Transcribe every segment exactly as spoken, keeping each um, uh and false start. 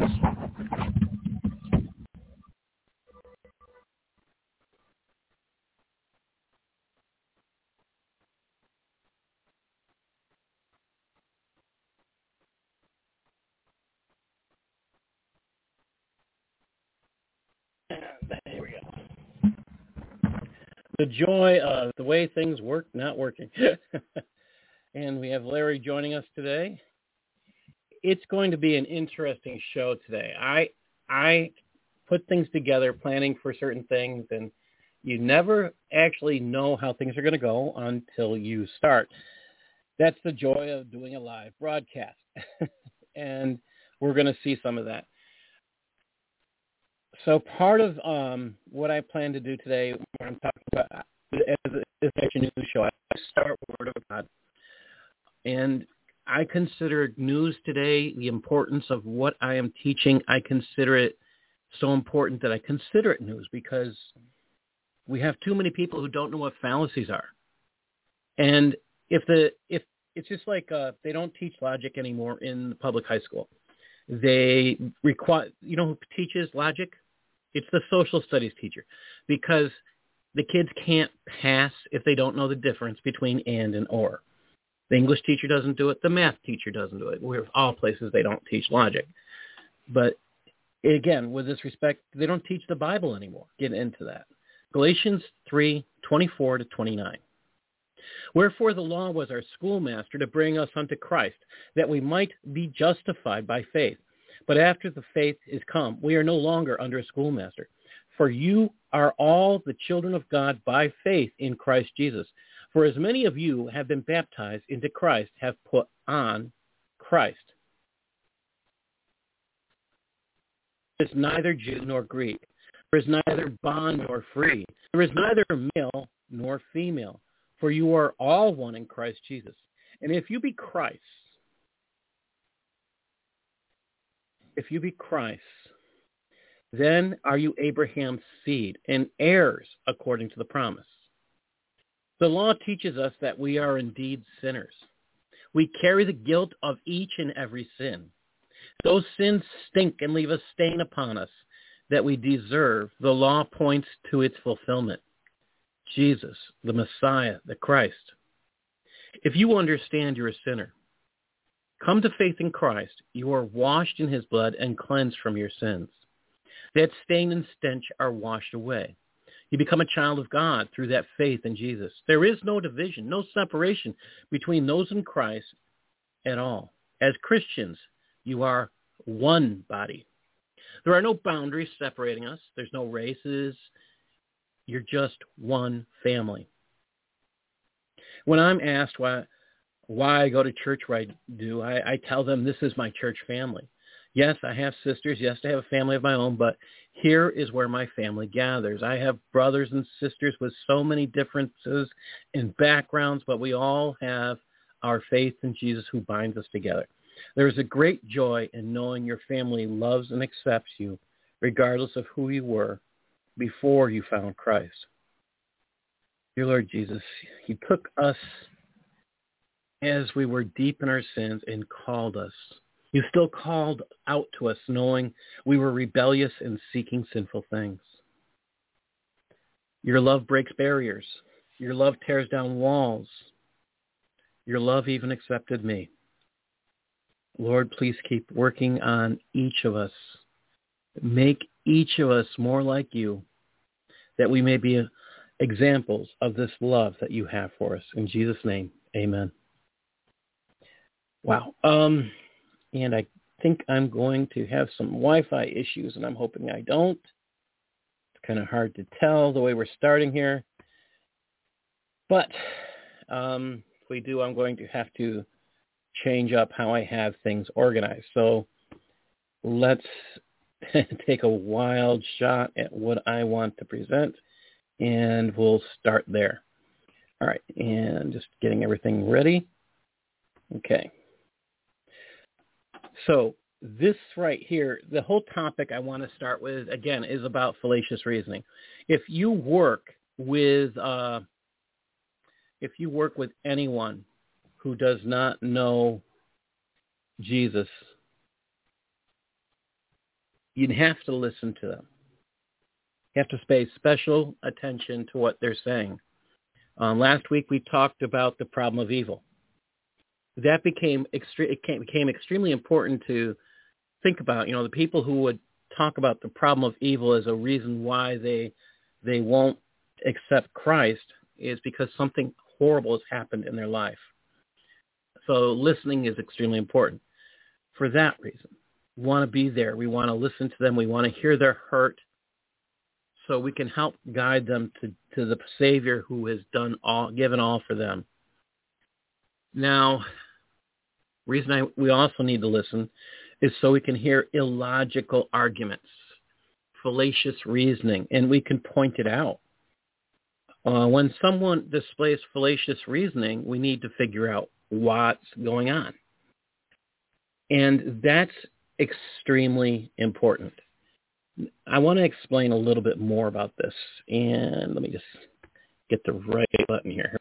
There we go. The joy of the way things work not working. And we have Larry joining us today. It's going to be an interesting show today. I I put things together, planning for certain things, and you never actually know how things are going to go until you start. That's the joy of doing a live broadcast. And we're going to see some of that. So part of um, what I plan to do today, when I'm talking about as a Action News show, I start with Word of God. And I consider news today, the importance of what I am teaching, I consider it so important that I consider it news, because we have too many people who don't know what fallacies are. And if the if it's just like uh, they don't teach logic anymore in the public high school. They require, you know who teaches logic? It's the social studies teacher, because the kids can't pass if they don't know the difference between and and or. The English teacher doesn't do it. The math teacher doesn't do it. We're all places they don't teach logic. But again, with this respect, they don't teach the Bible anymore. Get into that. Galatians three, twenty-four to twenty-nine. Wherefore the law was our schoolmaster to bring us unto Christ, that we might be justified by faith. But after the faith is come, we are no longer under a schoolmaster. For you are all the children of God by faith in Christ Jesus. For as many of you have been baptized into Christ have put on Christ. There is neither Jew nor Greek. There is neither bond nor free. There is neither male nor female. For you are all one in Christ Jesus. And if you be Christ, if you be Christ, then are you Abraham's seed and heirs according to the promise. The law teaches us that we are indeed sinners. We carry the guilt of each and every sin. Those sins stink and leave a stain upon us that we deserve. The law points to its fulfillment. Jesus, the Messiah, the Christ. If you understand you're a sinner, come to faith in Christ. You are washed in his blood and cleansed from your sins. That stain and stench are washed away. You become a child of God through that faith in Jesus. There is no division, no separation between those in Christ at all. As Christians, you are one body. There are no boundaries separating us. There's no races. You're just one family. When I'm asked why why I go to church where I do, I, I tell them this is my church family. Yes, I have sisters. Yes, I have a family of my own, but here is where my family gathers. I have brothers and sisters with so many differences and backgrounds, but we all have our faith in Jesus who binds us together. There is a great joy in knowing your family loves and accepts you, regardless of who you were before you found Christ. Dear Lord Jesus, he took us as we were deep in our sins and called us. You still called out to us knowing we were rebellious and seeking sinful things. Your love breaks barriers. Your love tears down walls. Your love even accepted me. Lord, please keep working on each of us. Make each of us more like you, that we may be examples of this love that you have for us. In Jesus' name, amen. Wow. Um, and I think I'm going to have some Wi-Fi issues, and I'm hoping I don't. It's kind of hard to tell the way we're starting here. But um, if we do, I'm going to have to change up how I have things organized. So let's take a wild shot at what I want to present, and we'll start there. All right, and just getting everything ready. Okay. So this right here, the whole topic I want to start with, again, is about fallacious reasoning. If you work with, uh, if you work with anyone who does not know Jesus, you have to listen to them. You have to pay special attention to what they're saying. Um, last week we talked about the problem of evil. That became extre- it came, became extremely important to think about. You know, the people who would talk about the problem of evil as a reason why they they won't accept Christ is because something horrible has happened in their life. So listening is extremely important. For that reason, we want to be there. We want to listen to them. We want to hear their hurt, so we can help guide them to, to the Savior who has done all, given all for them. Now, reason I, we also need to listen is so we can hear illogical arguments, fallacious reasoning, and we can point it out. Uh, when someone displays fallacious reasoning, we need to figure out what's going on. And that's extremely important. I want to explain a little bit more about this, and let me just get the right button here.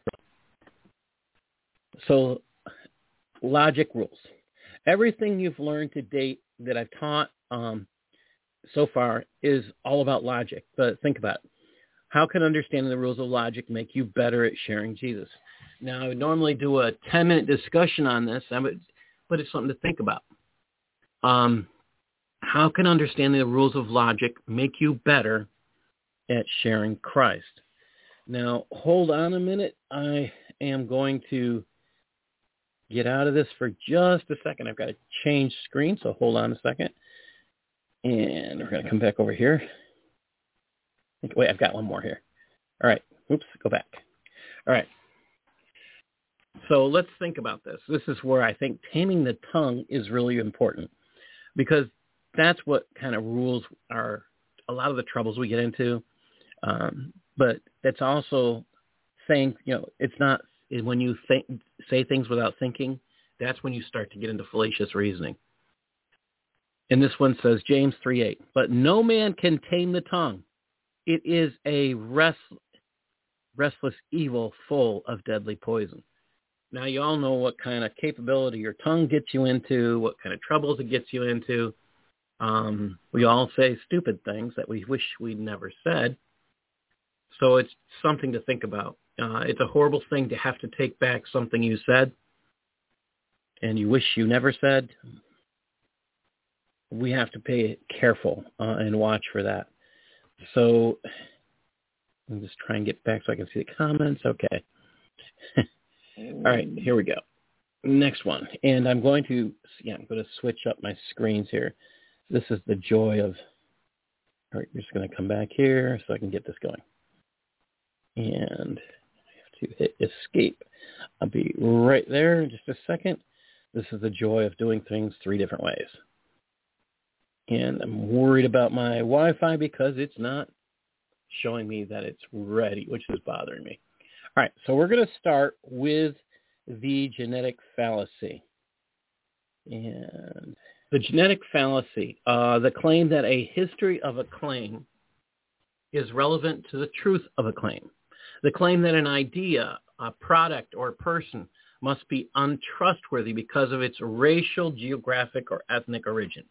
So, logic rules. Everything you've learned to date that I've taught um, so far is all about logic. But think about it. How can understanding the rules of logic make you better at sharing Jesus? Now, I would normally do a ten-minute discussion on this, but it's something to think about. Um, how can understanding the rules of logic make you better at sharing Christ? Now, hold on a minute. I am going to get out of this for just a second. I've got to change screen, so hold on a second. And we're going to come back over here. Wait, I've got one more here. All right. Oops, go back. All right. So let's think about this. This is where I think taming the tongue is really important, because that's what kind of rules are a lot of the troubles we get into. Um, but it's also saying, you know, it's not when you think, say things without thinking, that's when you start to get into fallacious reasoning. And this one says, James three eight, but no man can tame the tongue. It is a rest, restless evil full of deadly poison. Now, you all know what kind of capability your tongue gets you into, what kind of troubles it gets you into. Um, we all say stupid things that we wish we'd never said. So it's something to think about. Uh, it's a horrible thing to have to take back something you said and you wish you never said. We have to pay careful uh, and watch for that. So let me just try and get back so I can see the comments. Okay. All right, here we go. Next one. And I'm going to, yeah, I'm going to switch up my screens here. This is the joy of, all right, we're just going to come back here so I can get this going. And I have to hit escape. I'll be right there in just a second. This is the joy of doing things three different ways. And I'm worried about my Wi-Fi because it's not showing me that it's ready, which is bothering me. All right, so we're going to start with the genetic fallacy. And the genetic fallacy, uh, the claim that a history of a claim is relevant to the truth of a claim. The claim that an idea, a product, or a person must be untrustworthy because of its racial, geographic, or ethnic origin.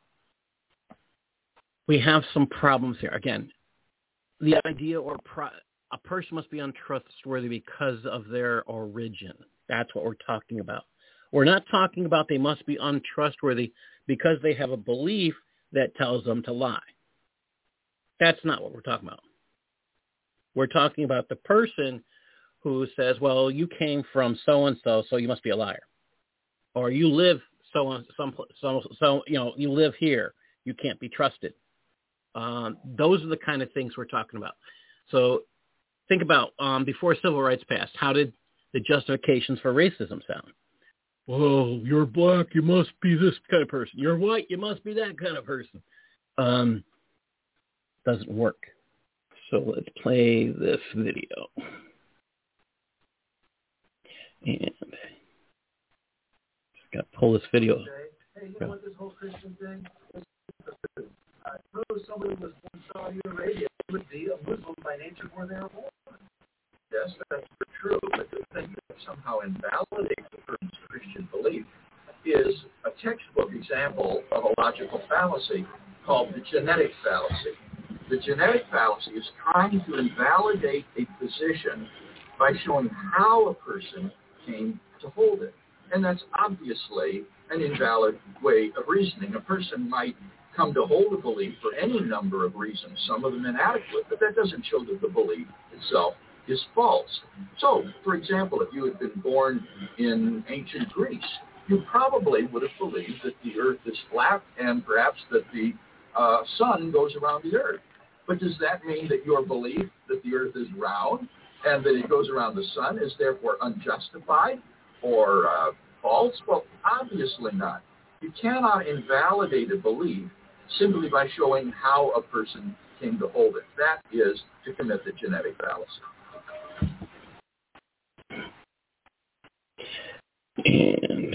We have some problems here. Again, the idea or pro- a person must be untrustworthy because of their origin. That's what we're talking about. We're not talking about they must be untrustworthy because they have a belief that tells them to lie. That's not what we're talking about. We're talking about the person who says, well, you came from so-and-so, so you must be a liar. Or you live so, some, so, so you know, you live here. You can't be trusted. Um, those are the kind of things we're talking about. So think about um, before civil rights passed, how did the justifications for racism sound? Well, you're black, you must be this kind of person. You're white, you must be that kind of person. Um, doesn't work. So let's play this video. And just got to pull this video. Hey, you know what this whole Christian thing is? I suppose somebody was in Saudi Arabia would be a Muslim by nature where they were born. Yes, that's true, but the thing that somehow invalidates a person's Christian belief is a textbook example of a logical fallacy. called the genetic fallacy. The genetic fallacy is trying to invalidate a position by showing how a person came to hold it. And that's obviously an invalid way of reasoning. A person might come to hold a belief for any number of reasons, some of them inadequate, but that doesn't show that the belief itself is false. So, for example, if you had been born in ancient Greece, you probably would have believed that the earth is flat and perhaps that the uh, sun goes around the earth. But does that mean that your belief that the earth is round and that it goes around the sun is therefore unjustified or uh, false? Well, obviously not. You cannot invalidate a belief simply by showing how a person came to hold it. That is to commit the genetic fallacy. And,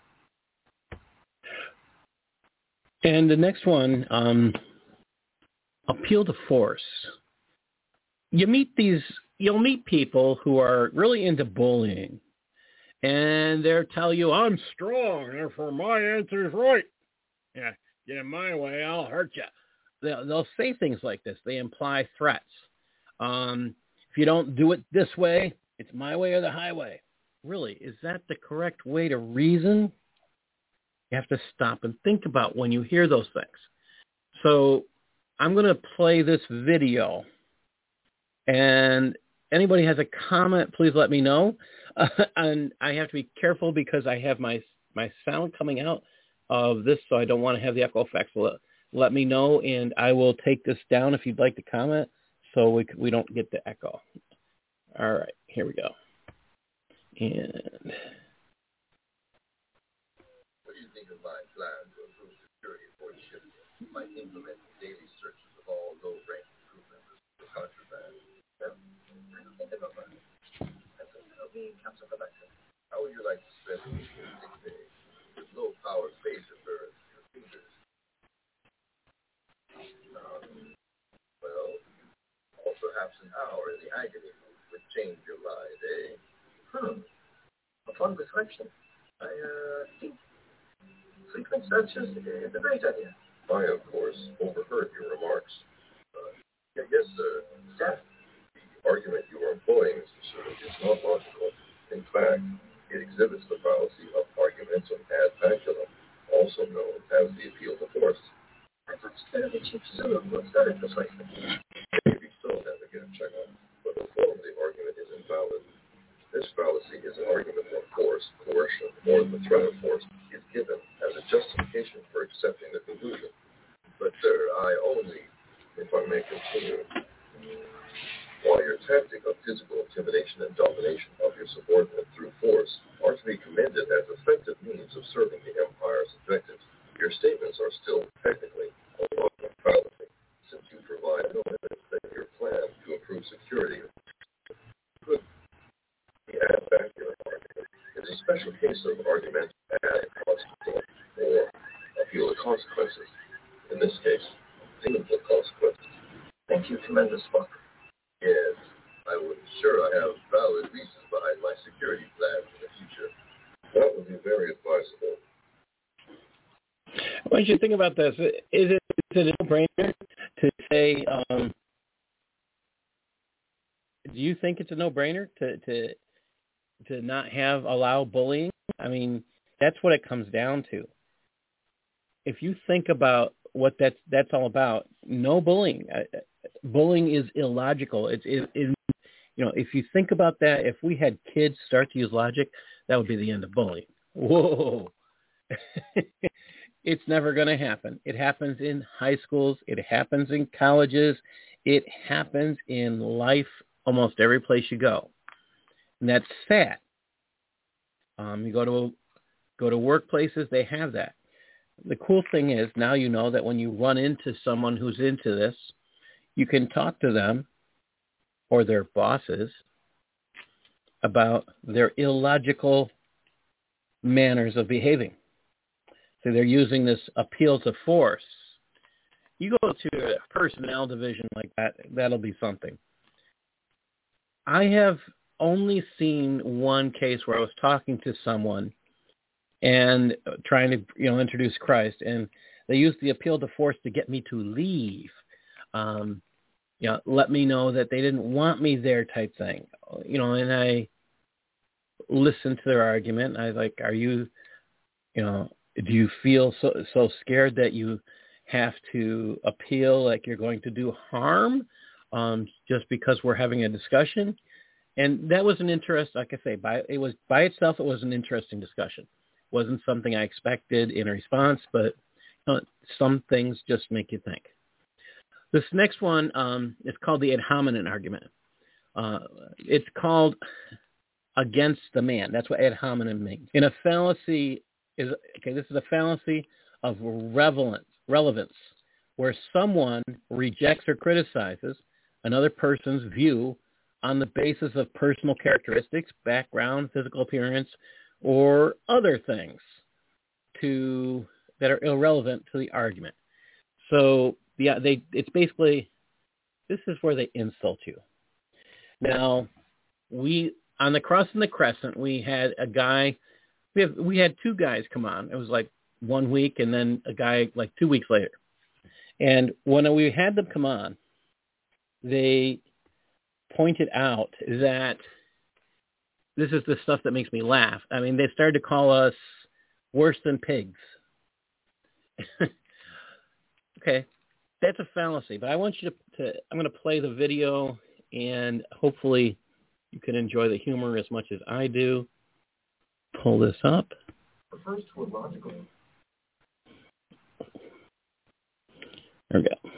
and the next one, um, appeal to force. You meet these, you'll meet people who are really into bullying, and they'll tell you, I'm strong, therefore my answer is right. Yeah, get in my way, I'll hurt you. They'll, they'll say things like this. They imply threats. Um, if you don't do it this way, it's my way or the highway. Really, is that the correct way to reason? You have to stop and think about when you hear those things. So I'm going to play this video, and anybody has a comment, please let me know. Uh, and I have to be careful because I have my my sound coming out of this, so I don't want to have the echo effect. So let, let me know, and I will take this down if you'd like to comment, so we we don't get the echo. All right, here we go. And what do you think of my plan to improve security for ships? Might implement daily searches of all low-rank improvements for contraband. Well, I don't think about that. I think it'll be counterproductive. How would you like to spend a week in six days with low-powered phaser birds in your fingers? Um, well, or perhaps an hour in the agony would change your mind, eh? Hmm. Upon reflection, I uh, think frequent searches is a great idea. I, of course, overheard your remarks. Uh, yeah, yes, sir. Sir? The argument you are employing, Mister Sir, is not logical. In fact, it exhibits the fallacy of argumentum ad baculum, also known as the appeal to force. I thought steadily Chief Zulu was very persuasive. Maybe so, Navigator Chekhov, but the form of the argument is invalid. This fallacy is an argument where force, coercion, or the threat of force is given as a justification for accepting the conclusion. But, sir, I only, if I may continue, while your tactic of physical intimidation and domination of your subordinate through force are to be commended as effective means of serving the Empire's objectives, your statements are still technically a logical fallacy, since you provide no evidence that your plan to improve security could the ad baculum argument is a special case of argument ad consequential or appeal to consequences. In this case, meaningful consequences. Thank you, Commander Spock. Yes, I would sure I have valid reasons behind my security plans in the future. That would be very advisable. What do you think about this? Is it, is it a no-brainer to say, um, do you think it's a no-brainer to, to to not have allow bullying? I mean, that's what it comes down to. If you think about what that's that's all about, no bullying. Uh, bullying is illogical. It's it, it, you know, if you think about that, if we had kids start to use logic, that would be the end of bullying. Whoa. It's never going to happen. It happens in high schools. It happens in colleges. It happens in life almost every place you go. And that's sad. Um, you go to go to workplaces, they have that. The cool thing is now you know that when you run into someone who's into this, you can talk to them or their bosses about their illogical manners of behaving. So they're using this appeal to force. You go to a personnel division like that, that'll be something. I have only seen one case where I was talking to someone and trying to, you know, introduce Christ, and They used the appeal to force to get me to leave. Um, you know, let me know that they didn't want me there type thing. You know, and I listened to their argument. I was like, are you, you know, do you feel so so scared that you have to appeal like you're going to do harm um, just because we're having a discussion? And that was an interest, like I say, by it was by itself, it was an interesting discussion. It wasn't something I expected in a response, but you know, some things just make you think. This next one um, is called the ad hominem argument. Uh, it's called against the man. That's what ad hominem means. In a fallacy is okay. This is a fallacy of relevance, relevance, where someone rejects or criticizes another person's view on the basis of personal characteristics, background, physical appearance, or other things to that are irrelevant to the argument. So yeah, they it's basically this is where they insult you. Now, we on the Cross and the Crescent, we had a guy. We have we had two guys come on. It was like one week, and then a guy like two weeks later. And when we had them come on, they pointed out that this is the stuff that makes me laugh. I mean, they started to call us worse than pigs. Okay, that's a fallacy, but I want you to, to I'm going to play the video, and hopefully you can enjoy the humor as much as I do. Pull this up. Refers to a logical. There we go.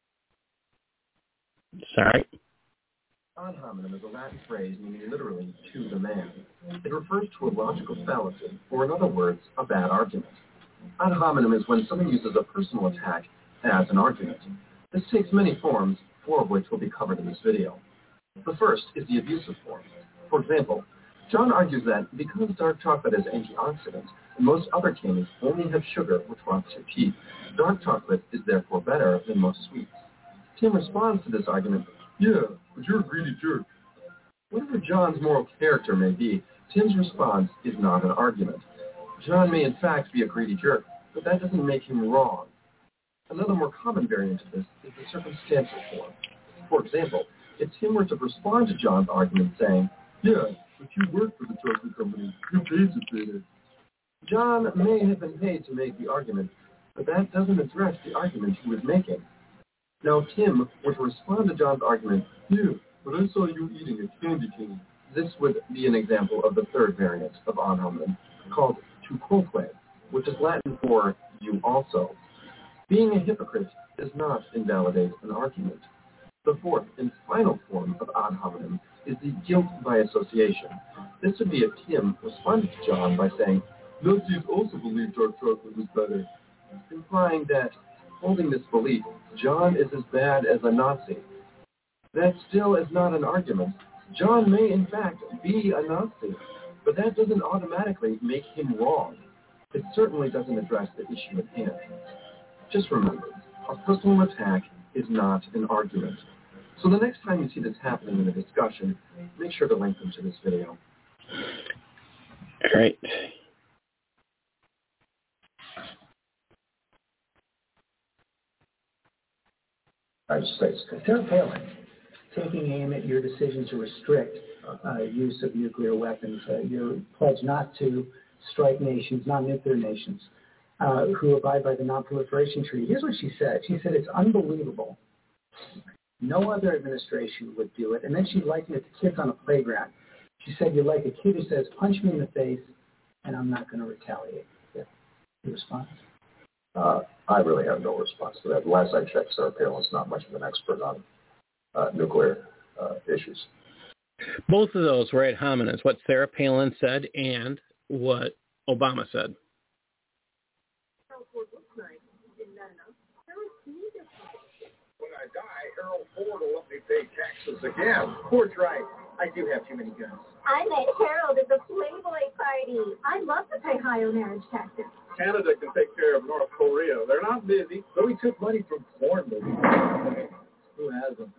Sorry. Ad hominem is a Latin phrase meaning literally to the man. It refers to a logical fallacy, or in other words, a bad argument. Ad hominem is when someone uses a personal attack as an argument. This takes many forms, four of which will be covered in this video. The first is the abusive form. For example, John argues that because dark chocolate is antioxidant and most other candies only have sugar which rots your teeth, dark chocolate is therefore better than most sweets. Tim responds to this argument, yeah, but you're a greedy jerk. Whatever John's moral character may be, Tim's response is not an argument. John may in fact be a greedy jerk, but that doesn't make him wrong. Another more common variant of this is the circumstantial form. For example, if Tim were to respond to John's argument saying, yeah, but you work for the chocolate company, you paid to say it. John may have been paid to make the argument, but that doesn't address the argument he was making. Now, if Tim were to respond to John's argument, yeah, but I saw you eating a candy cane. This would be an example of the third variant of ad hominem, called tu quoque, which is Latin for you also. Being a hypocrite does not invalidate an argument. The fourth and final form of ad hominem is the guilt by association. This would be if Tim responded to John by saying, Nazis also believe dark chocolate was better, implying that, holding this belief, John is as bad as a Nazi. That still is not an argument. John may in fact be a Nazi, but that doesn't automatically make him wrong. It certainly doesn't address the issue at hand. Just remember, a personal attack is not an argument. So the next time you see this happening in a discussion, make sure to link them to this video. All right. United States. Sarah Palin, taking aim at your decision to restrict uh, use of nuclear weapons, uh, your pledge not to strike nations, non-nuclear nations, uh, who abide by the Non-Proliferation Treaty. Here's what she said. She said, it's unbelievable. No other administration would do it. And then she likened it to kids on a playground. She said, you're like a kid who says, punch me in the face, and I'm not going to retaliate. Yeah. Your response? Uh, I really have no response to that. Last I checked, Sarah Palin's not much of an expert on uh, nuclear uh, issues. Both of those were ad hominem, what Sarah Palin said and what Obama said. When I die, Harold Ford will let me pay taxes again. Ford's right. I do have too many guns. I met Harold at the Playboy party. I'd love to pay higher marriage taxes. Canada can take care of North Korea. They're not busy. So we took money from porn movies. Who hasn't?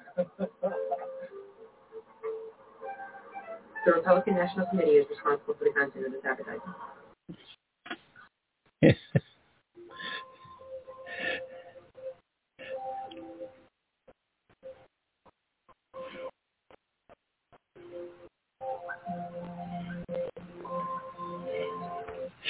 The Republican National Committee is responsible for the content of this advertising.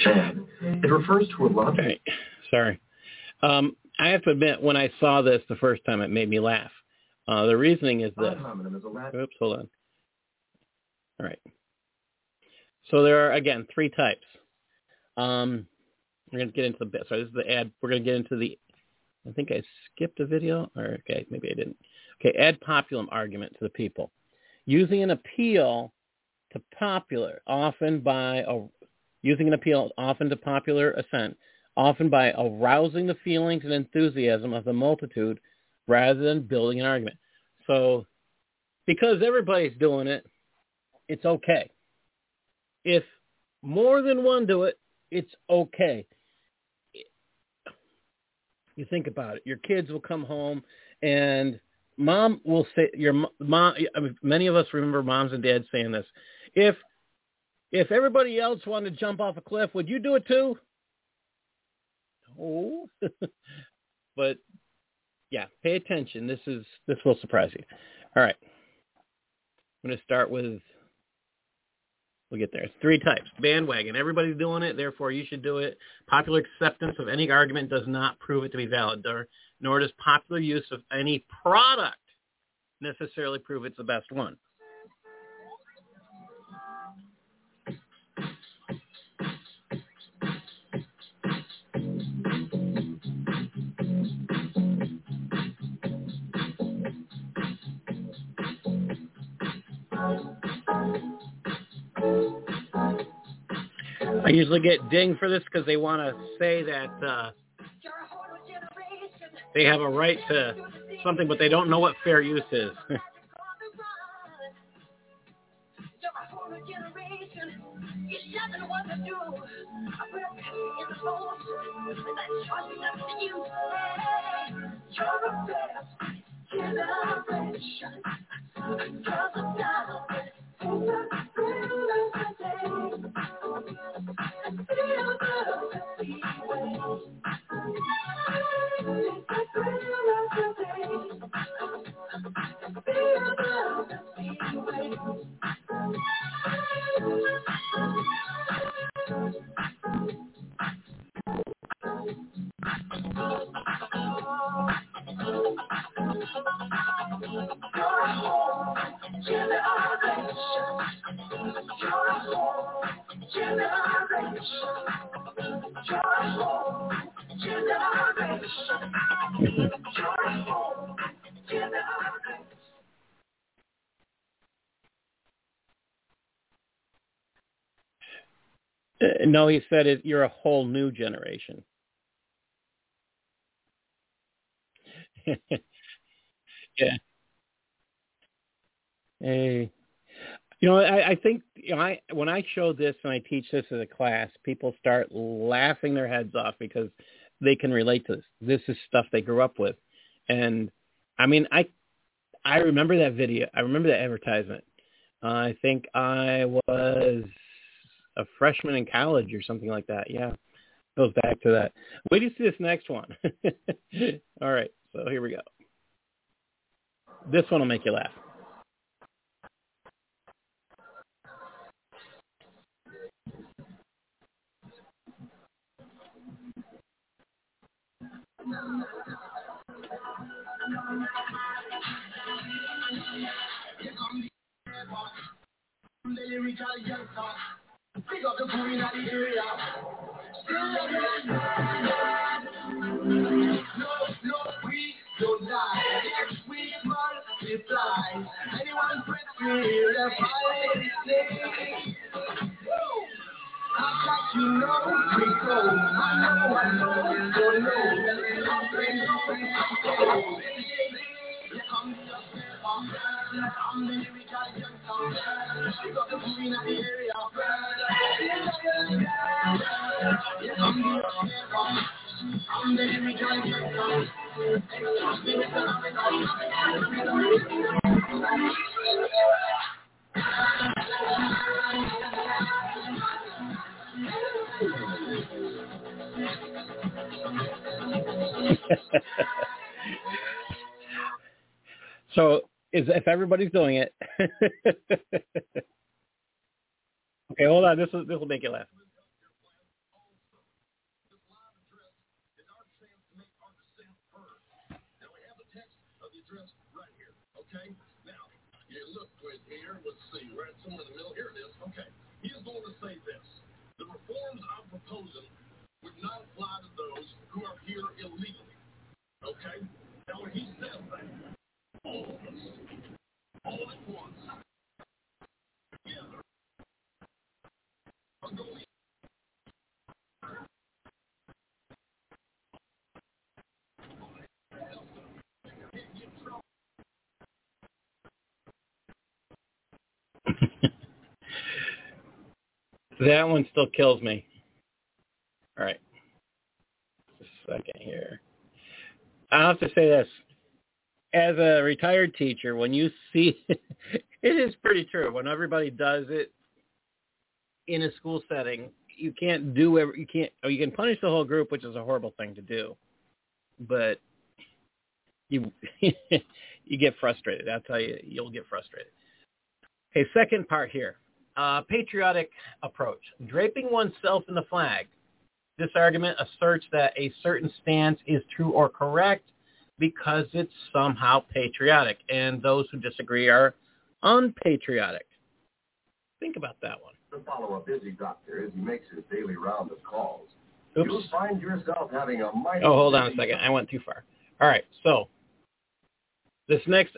Chad, it refers to a lot. Okay, sorry. Um, I have to admit, when I saw this the first time, it made me laugh. Uh, the reasoning is this. Oops, hold on. All right. So there are, again, three types. Um, we're going to get into the bit. So this is the ad. We're going to get into the, I think I skipped a video. Or, okay, maybe I didn't. Okay, ad populum argument to the people. Using an appeal to popular, often by, a, using an appeal often to popular assent, often by arousing the feelings and enthusiasm of the multitude rather than building an argument. So because everybody's doing it, it's okay. If more than one do it, it's okay. You think about it. Your kids will come home and mom will say, your mom, I mean, many of us remember moms and dads saying this. If, if everybody else wanted to jump off a cliff, would you do it too? Oh, but yeah, pay attention. This is, this will surprise you. All right. I'm going to start with, we'll get there. It's three types. Bandwagon. Everybody's doing it, therefore you should do it. Popular acceptance of any argument does not prove it to be valid, nor, nor does popular use of any product necessarily prove it's the best one. I usually get dinged for this because they want to say that uh, they have a right to something, but they don't know what fair use is. Uh, no, he said it, you're a whole new generation. Yeah. Hey, you know, I, I think you know, I when I show this and I teach this as a class, people start laughing their heads off because they can relate to this. This is stuff they grew up with, and I mean, I I remember that video. I remember that advertisement. Uh, I think I was a freshman in college or something like that. Yeah, goes back to that. Wait till you see this next one. All right, so here we go. This one will make you laugh. Pick up the queen of the area. No, no, we don't die. We multiply. Anyone press me, they're fighting. I got you know, we go. I know, I know, don't know. Something, something, here comes the I'm the lyrical youngster. Pick up the queen of the area. I'm the lyrical youngster. So, is if everybody's doing it. Okay, hold on. This will this will make you laugh. here. Let's see. Right somewhere in the middle. Here it is. Okay. He is going to say this. The reforms I'm proposing would not apply to those who are here illegally. Okay? Now, when he says that, all of us, all at once, together, are going That one still kills me. All right. Just a second here. I have to say this. As a retired teacher, when you see, it is pretty true. When everybody does it in a school setting, you can't do every, you can't, or you can punish the whole group, which is a horrible thing to do. But you you get frustrated. I'll tell you, you'll get frustrated. Okay, second part here. Uh, patriotic approach. Draping oneself in the flag. This argument asserts that a certain stance is true or correct because it's somehow patriotic, and those who disagree are unpatriotic. Think about that one. To follow a busy doctor as he makes his daily round of calls, Oops. you'll find yourself having a mighty... Oh, hold on a second. I went too far. All right, so this next...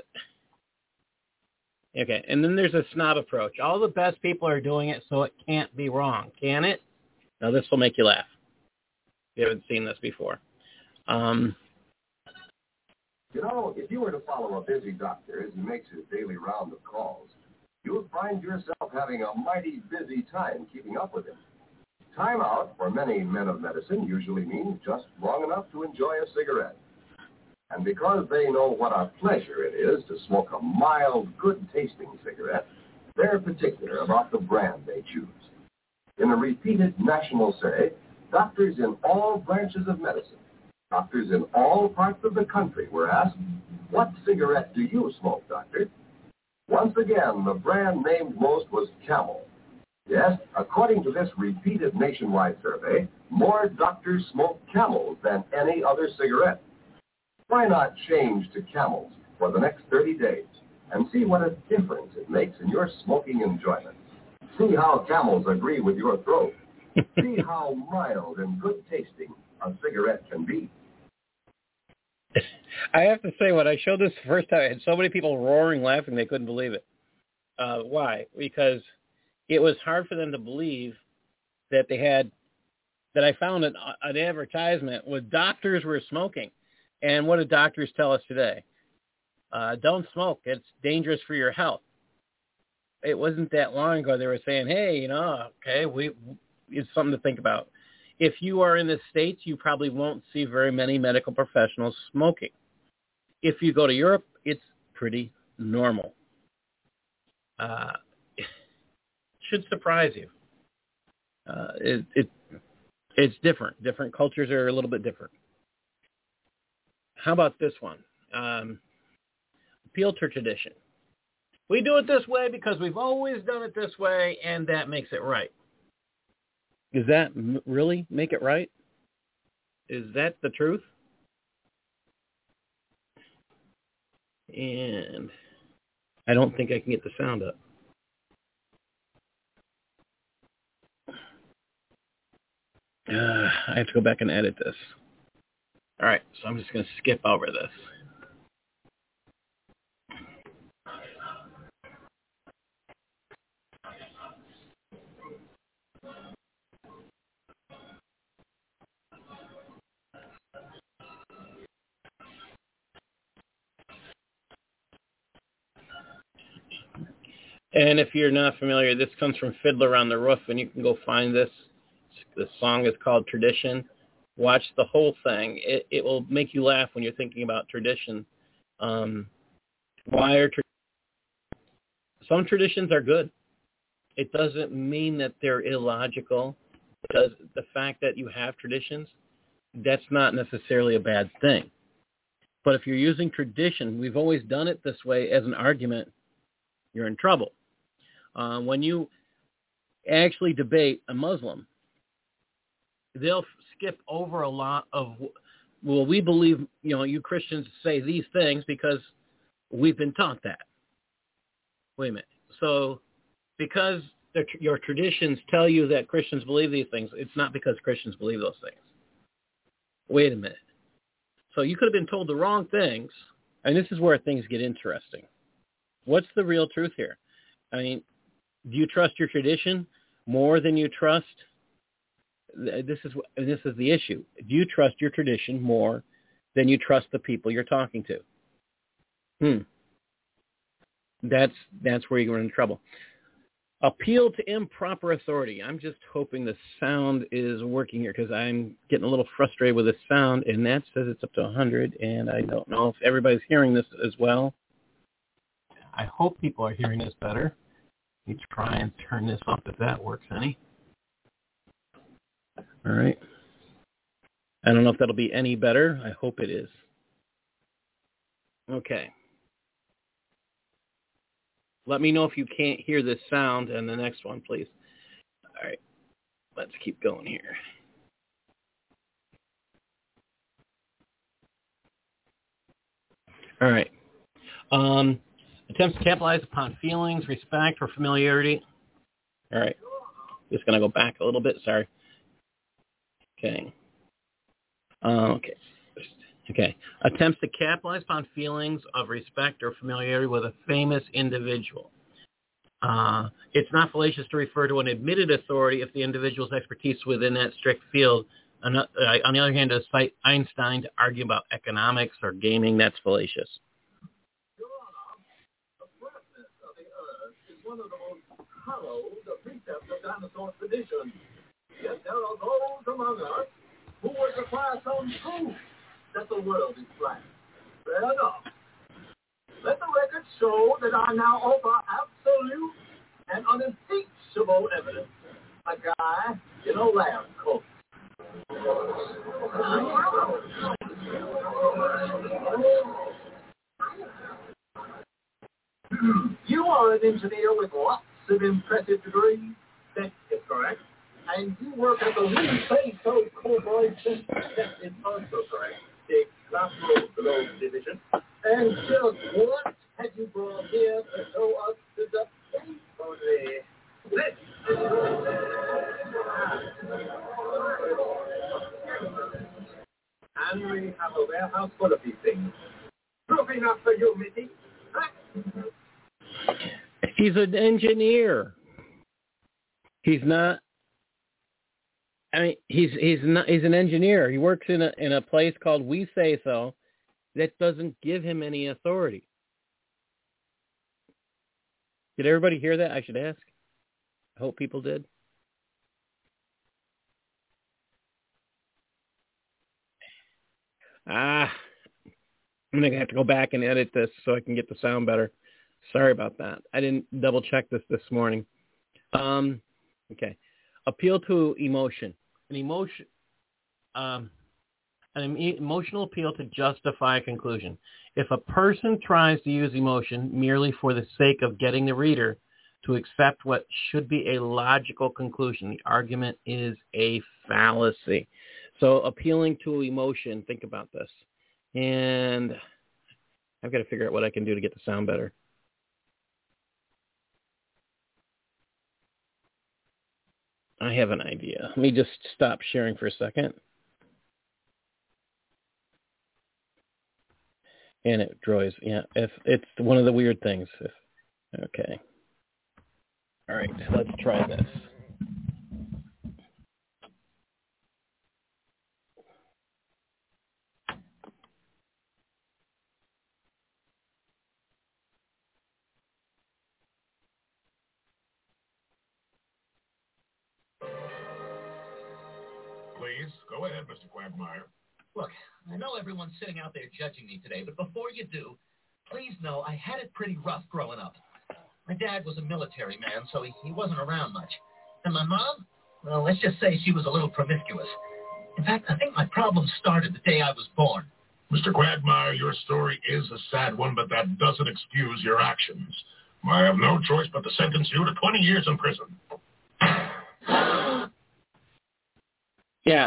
Okay, and then there's a snob approach. All the best people are doing it, so it can't be wrong, can it? Now, this will make you laugh. You haven't seen this before. Um, you know, if you were to follow a busy doctor as he makes his daily round of calls, you'll find yourself having a mighty busy time keeping up with him. Time out for many men of medicine usually means just long enough to enjoy a cigarette. And because they know what a pleasure it is to smoke a mild, good-tasting cigarette, they're particular about the brand they choose. In a repeated national survey, doctors in all branches of medicine, doctors in all parts of the country were asked, "What cigarette do you smoke, doctor?" Once again, the brand named most was Camel. Yes, according to this repeated nationwide survey, more doctors smoke Camels than any other cigarette. Why not change to Camels for the next thirty days and see what a difference it makes in your smoking enjoyment? See how Camels agree with your throat. See how mild and good-tasting a cigarette can be. I have to say, when I showed this the first time, I had so many people roaring, laughing, they couldn't believe it. Uh, why? Because it was hard for them to believe that they had, that I found an, an advertisement with doctors were smoking. And what do doctors tell us today? Uh, don't smoke. It's dangerous for your health. It wasn't that long ago they were saying, hey, you know, okay, we it's something to think about. If you are in the States, you probably won't see very many medical professionals smoking. If you go to Europe, it's pretty normal. Uh, it should surprise you. Uh, it, it It's different. Different cultures are a little bit different. How about this one? Um, appeal to tradition. We do it this way because we've always done it this way, and that makes it right. Does that m- really make it right? Is that the truth? And I don't think I can get the sound up. Uh, I have to go back and edit this. All right, so I'm just going to skip over this. And if you're not familiar, this comes from Fiddler on the Roof, and you can go find this. The song is called Tradition. Watch the whole thing. It, it will make you laugh when you're thinking about tradition. Um, why are tra- some traditions are good. It doesn't mean that they're illogical. Does the fact that you have traditions, that's not necessarily a bad thing. But if you're using tradition, we've always done it this way as an argument, you're in trouble. Uh, when you actually debate a Muslim, they'll skip over a lot of, well, we believe, you know, you Christians say these things because we've been taught that. Wait a minute. so because the, your traditions tell you that Christians believe these things, it's not because Christians believe those things. Wait a minute. So you could have been told the wrong things, and this is where things get interesting. What's the real truth here? I mean, do you trust your tradition more than you trust? This is this is the issue. Do you trust your tradition more than you trust the people you're talking to? Hmm. That's that's where you're in trouble. Appeal to improper authority. I'm just hoping the sound is working here because I'm getting a little frustrated with the sound, and that says it's up to one hundred, and I don't know if everybody's hearing this as well. I hope people are hearing this better. Let me try and turn this off if that works any. All right. I don't know if that'll be any better. I hope it is. Okay. Let me know if you can't hear this sound and the next one, please. All right. Let's keep going here. All right. Um, attempts to capitalize upon feelings, respect, or familiarity. All right. Just going to go back a little bit. Sorry. Okay. Uh, okay. Okay. Attempts to capitalize upon feelings of respect or familiarity with a famous individual. Uh, it's not fallacious to refer to an admitted authority if the individual's expertise within that strict field. On, uh, on the other hand, to cite Einstein to argue about economics or gaming, that's fallacious. Your Honor, the flatness of the earth is one of the most hallowed precepts of dinosaur tradition. Yet there are those among us who would require some proof that the world is flat. Fair enough. Let the record show that I now offer absolute and unimpeachable evidence. A guy in a lab coat. You are an engineer with lots of impressive degrees. That is correct. And you work at the Lee Say-So Corporation. That is also correct. The Classroom Globe Division. And just what have you brought here to show us to the faithfully? This. And we have a warehouse full of these things. Proof enough for you, Mitty. He's an engineer. He's not. I mean, he's he's not. He's an engineer. He works in a in a place called We Say So, that doesn't give him any authority. Did everybody hear that? I should ask. I hope people did. Ah, I'm gonna have to go back and edit this so I can get the sound better. Sorry about that. I didn't double check this this morning. Um, okay. Appeal to emotion. An emotion, um, an emotional appeal to justify a conclusion. If a person tries to use emotion merely for the sake of getting the reader to accept what should be a logical conclusion, the argument is a fallacy. So appealing to emotion, think about this. And I've got to figure out what I can do to get the sound better. I have an idea. Let me just stop sharing for a second. And it draws, yeah, if it's one of the weird things. If, okay. All right, let's try this. Please, go ahead, Mister Quagmire. Look, I know everyone's sitting out there judging me today, but before you do, please know I had it pretty rough growing up. My dad was a military man, so he, he wasn't around much. And my mom, well, let's just say she was a little promiscuous. In fact, I think my problem started the day I was born. Mister Quagmire, your story is a sad one, but that doesn't excuse your actions. I have no choice but to sentence you to twenty years in prison. Yeah.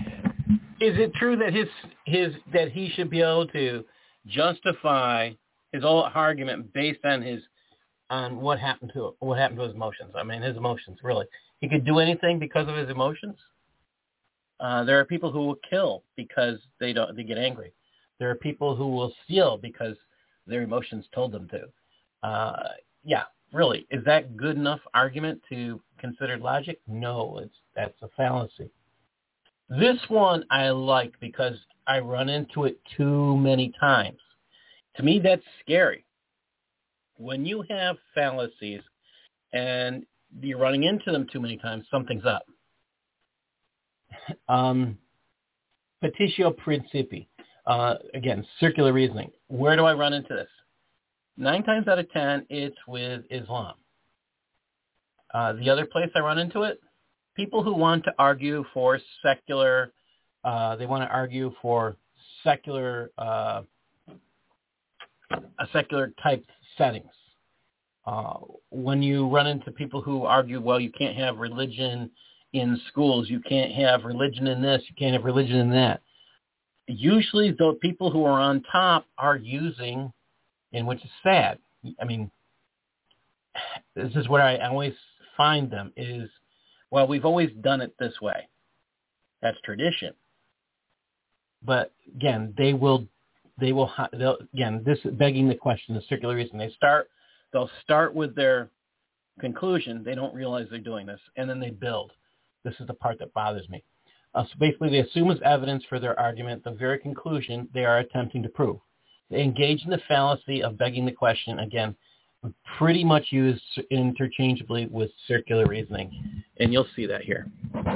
Is it true that his his that he should be able to justify his whole argument based on his on what happened to what happened to his emotions. I mean, his emotions, really. He could do anything because of his emotions. Uh, there are people who will kill because they don't they get angry. There are people who will steal because their emotions told them to. Uh, yeah, really, is that good enough argument to consider logic? No, it's that's a fallacy. This one I like because I run into it too many times. To me, that's scary. When you have fallacies and you're running into them too many times, something's up. Um, petitio principii. Uh, again, circular reasoning. Where do I run into this? Nine times out of ten, it's with Islam. Uh, the other place I run into it, people who want to argue for secular, uh, they want to argue for secular, uh, a secular type settings. Uh, when you run into people who argue, well, you can't have religion in schools, you can't have religion in this, you can't have religion in that. Usually the people who are on top are using, and which is sad. I mean, this is where I always find them is, well, we've always done it this way. That's tradition. But again, they will, they will, they'll, again, this is begging the question, the circular reasoning. They start, they'll start with their conclusion. They don't realize they're doing this, and then they build. This is the part that bothers me. Uh, so basically, they assume as evidence for their argument the very conclusion they are attempting to prove. They engage in the fallacy of begging the question, again, pretty much used interchangeably with circular reasoning. And you'll see that here.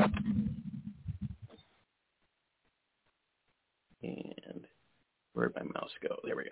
And where'd my mouse go? There we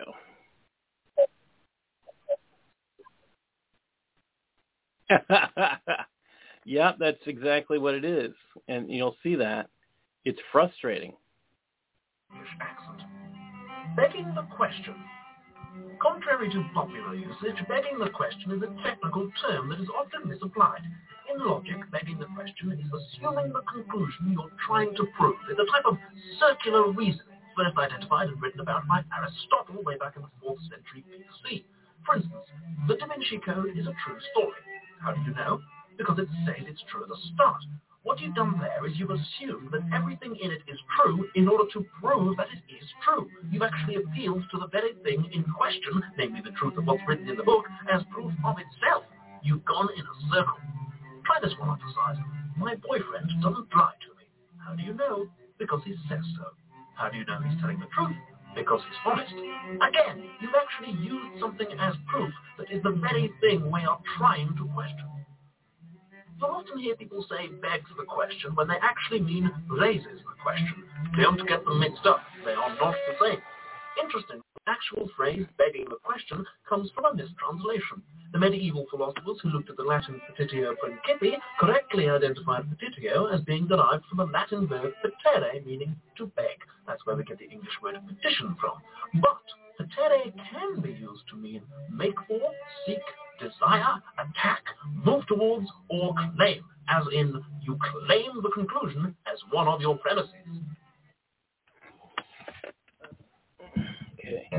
go. Yep, that's exactly what it is. And you'll see that. It's frustrating. Accent. Begging the question. Contrary to popular usage, begging the question is a technical term that is often misapplied. In logic, begging the question is assuming the conclusion you're trying to prove. It's a type of circular reasoning, first identified and written about by Aristotle way back in the fourth century B C. For instance, the Da Vinci Code is a true story. How do you know? Because it says it's true at the start. What you've done there is you've assumed that everything in it is true in order to prove that it is true. You've actually appealed to the very thing in question, namely the truth of what's written in the book, as proof of itself. You've gone in a circle. Try this one exercise. My boyfriend doesn't lie to me. How do you know? Because he says so. How do you know he's telling the truth? Because he's honest. Again, you've actually used something as proof that is the very thing we are trying to question. You'll often hear people say begs the question when they actually mean raises the question. Don't get them mixed up. They are not the same. Interestingly, the actual phrase begging the question comes from a mistranslation. The medieval philosophers who looked at the Latin petitio principii correctly identified petitio as being derived from the Latin verb petere, meaning to beg. That's where we get the English word petition from. But petere can be used to mean make for, seek, desire, attack, move towards, or claim, as in you claim the conclusion as one of your premises. Okay.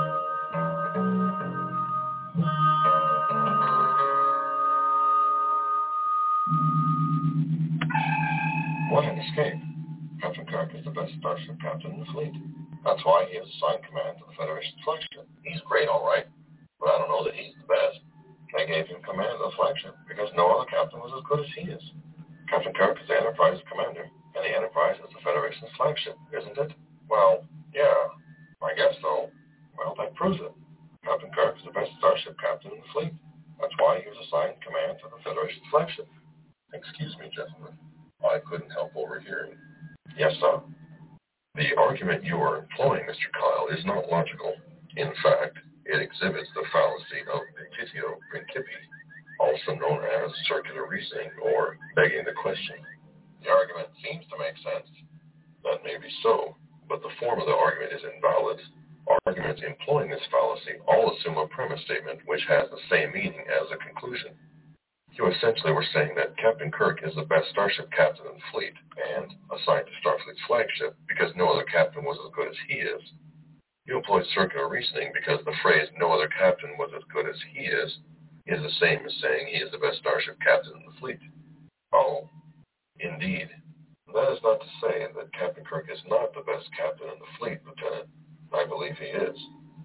What an escape. Captain Kirk is the best starship captain in the fleet. That's why he has assigned command to the Federation's flagship. He's great, all right, but I don't know that he's the best. They gave him command of the flagship because no other captain was as good as he is. Captain Kirk is the Enterprise's commander, and the Enterprise is the Federation's flagship, isn't it? Well, yeah, I guess so. Well, that proves it. Captain Kirk is the best starship captain in the fleet. That's why he was assigned command to the Federation's flagship. Excuse me, gentlemen. I couldn't help overhearing. Yes, sir. The argument you are employing, Mister Kyle, is not logical. In fact, it exhibits the fallacy of petitio principii, also known as circular reasoning or begging the question. The argument seems to make sense. That may be so, but the form of the argument is invalid. Arguments employing this fallacy all assume a premise statement which has the same meaning as a conclusion. You essentially were saying that Captain Kirk is the best starship captain in the fleet and assigned to Starfleet's flagship because no other captain was as good as he is. You employ circular reasoning because the phrase no other captain was as good as he is is the same as saying he is the best starship captain in the fleet. Oh, indeed. That is not to say that Captain Kirk is not the best captain in the fleet, Lieutenant. I believe he is.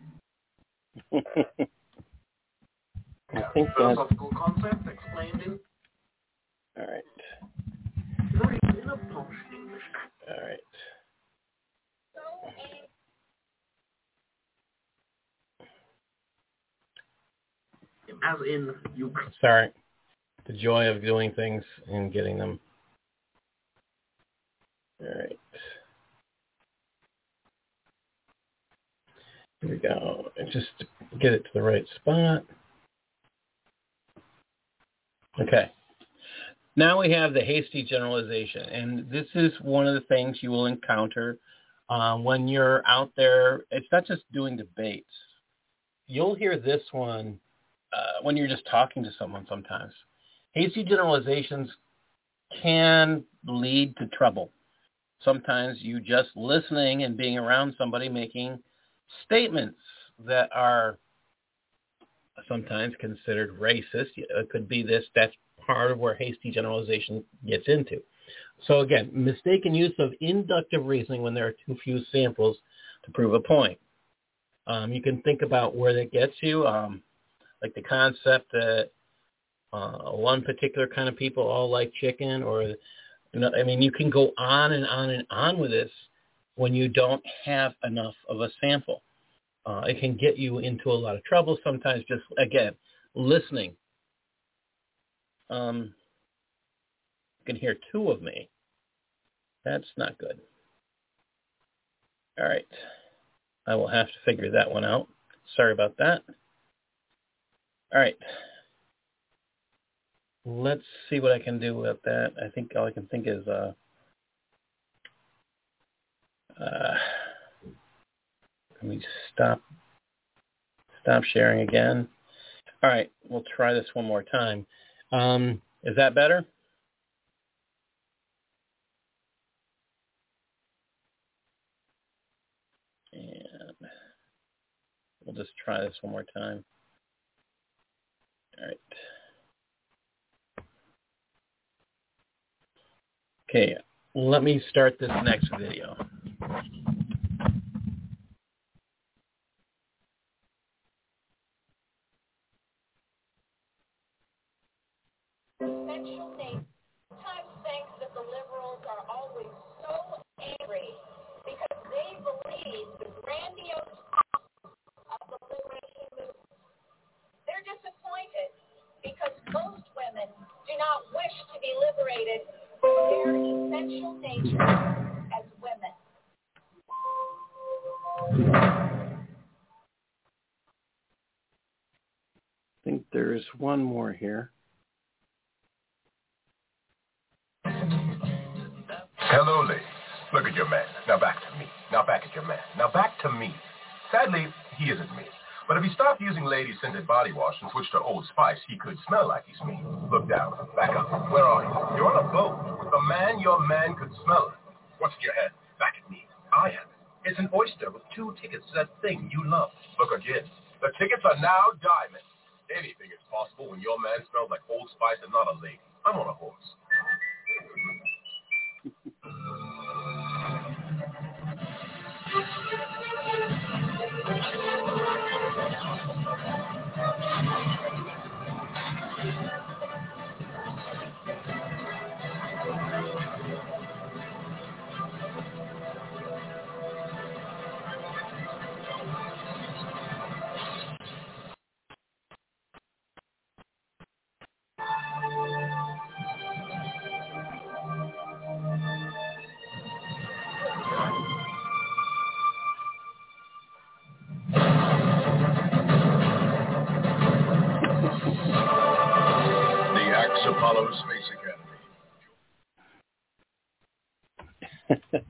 I think that's... Philosophical concept explained in... All right. Very in a posh English. All right. As in, you... Sorry. The joy of doing things and getting them. All right. Here we go. Just get it to the right spot. Okay. Now we have the hasty generalization, and this is one of the things you will encounter um, when you're out there. It's not just doing debates. You'll hear this one uh, when you're just talking to someone sometimes. Hasty generalizations can lead to trouble. Sometimes you just listening and being around somebody making statements that are sometimes considered racist. It could be this, that's part of where hasty generalization gets into. So again, mistaken use of inductive reasoning when there are too few samples to prove a point. Um, you can think about where that gets you, um, like the concept that uh, one particular kind of people all like chicken, or, you know, I mean, you can go on and on and on with this when you don't have enough of a sample. Uh, it can get you into a lot of trouble sometimes, just, again, listening. Um, you can hear two of me. That's not good. All right. I will have to figure that one out. Sorry about that. All right. Let's see what I can do with that. I think all I can think is... Uh, uh, let me stop stop sharing again. All right, we'll try this one more time. Um, is that better? And we'll just try this one more time. All right. Okay, let me start this next video. Essential nature sometimes thinks that the liberals are always so angry because they believe the grandiose promise of the liberation movement. They're disappointed because most women do not wish to be liberated from their essential nature as women. I think there's one more here. Hello, ladies. Look at your man. Now back to me. Now back at your man. Now back to me. Sadly, he isn't me. But if he stopped using lady-scented body wash and switched to Old Spice, he could smell like he's me. Look down. Back up. Where are you? You're on a boat. With a man, your man could smell it. What's in your head? Back at me. I have it. It's an oyster with two tickets to that thing you love. Look again. The tickets are now diamond. Anything is possible when your man smells like Old Spice and not a lady. I'm on a horse. Apollo Space Academy.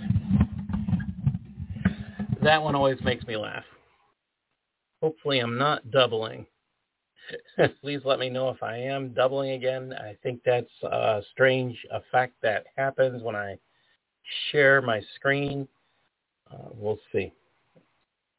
That one always makes me laugh. Hopefully I'm not doubling. Please let me know if I am doubling again. I think that's a strange effect that happens when I share my screen. Uh, we'll see.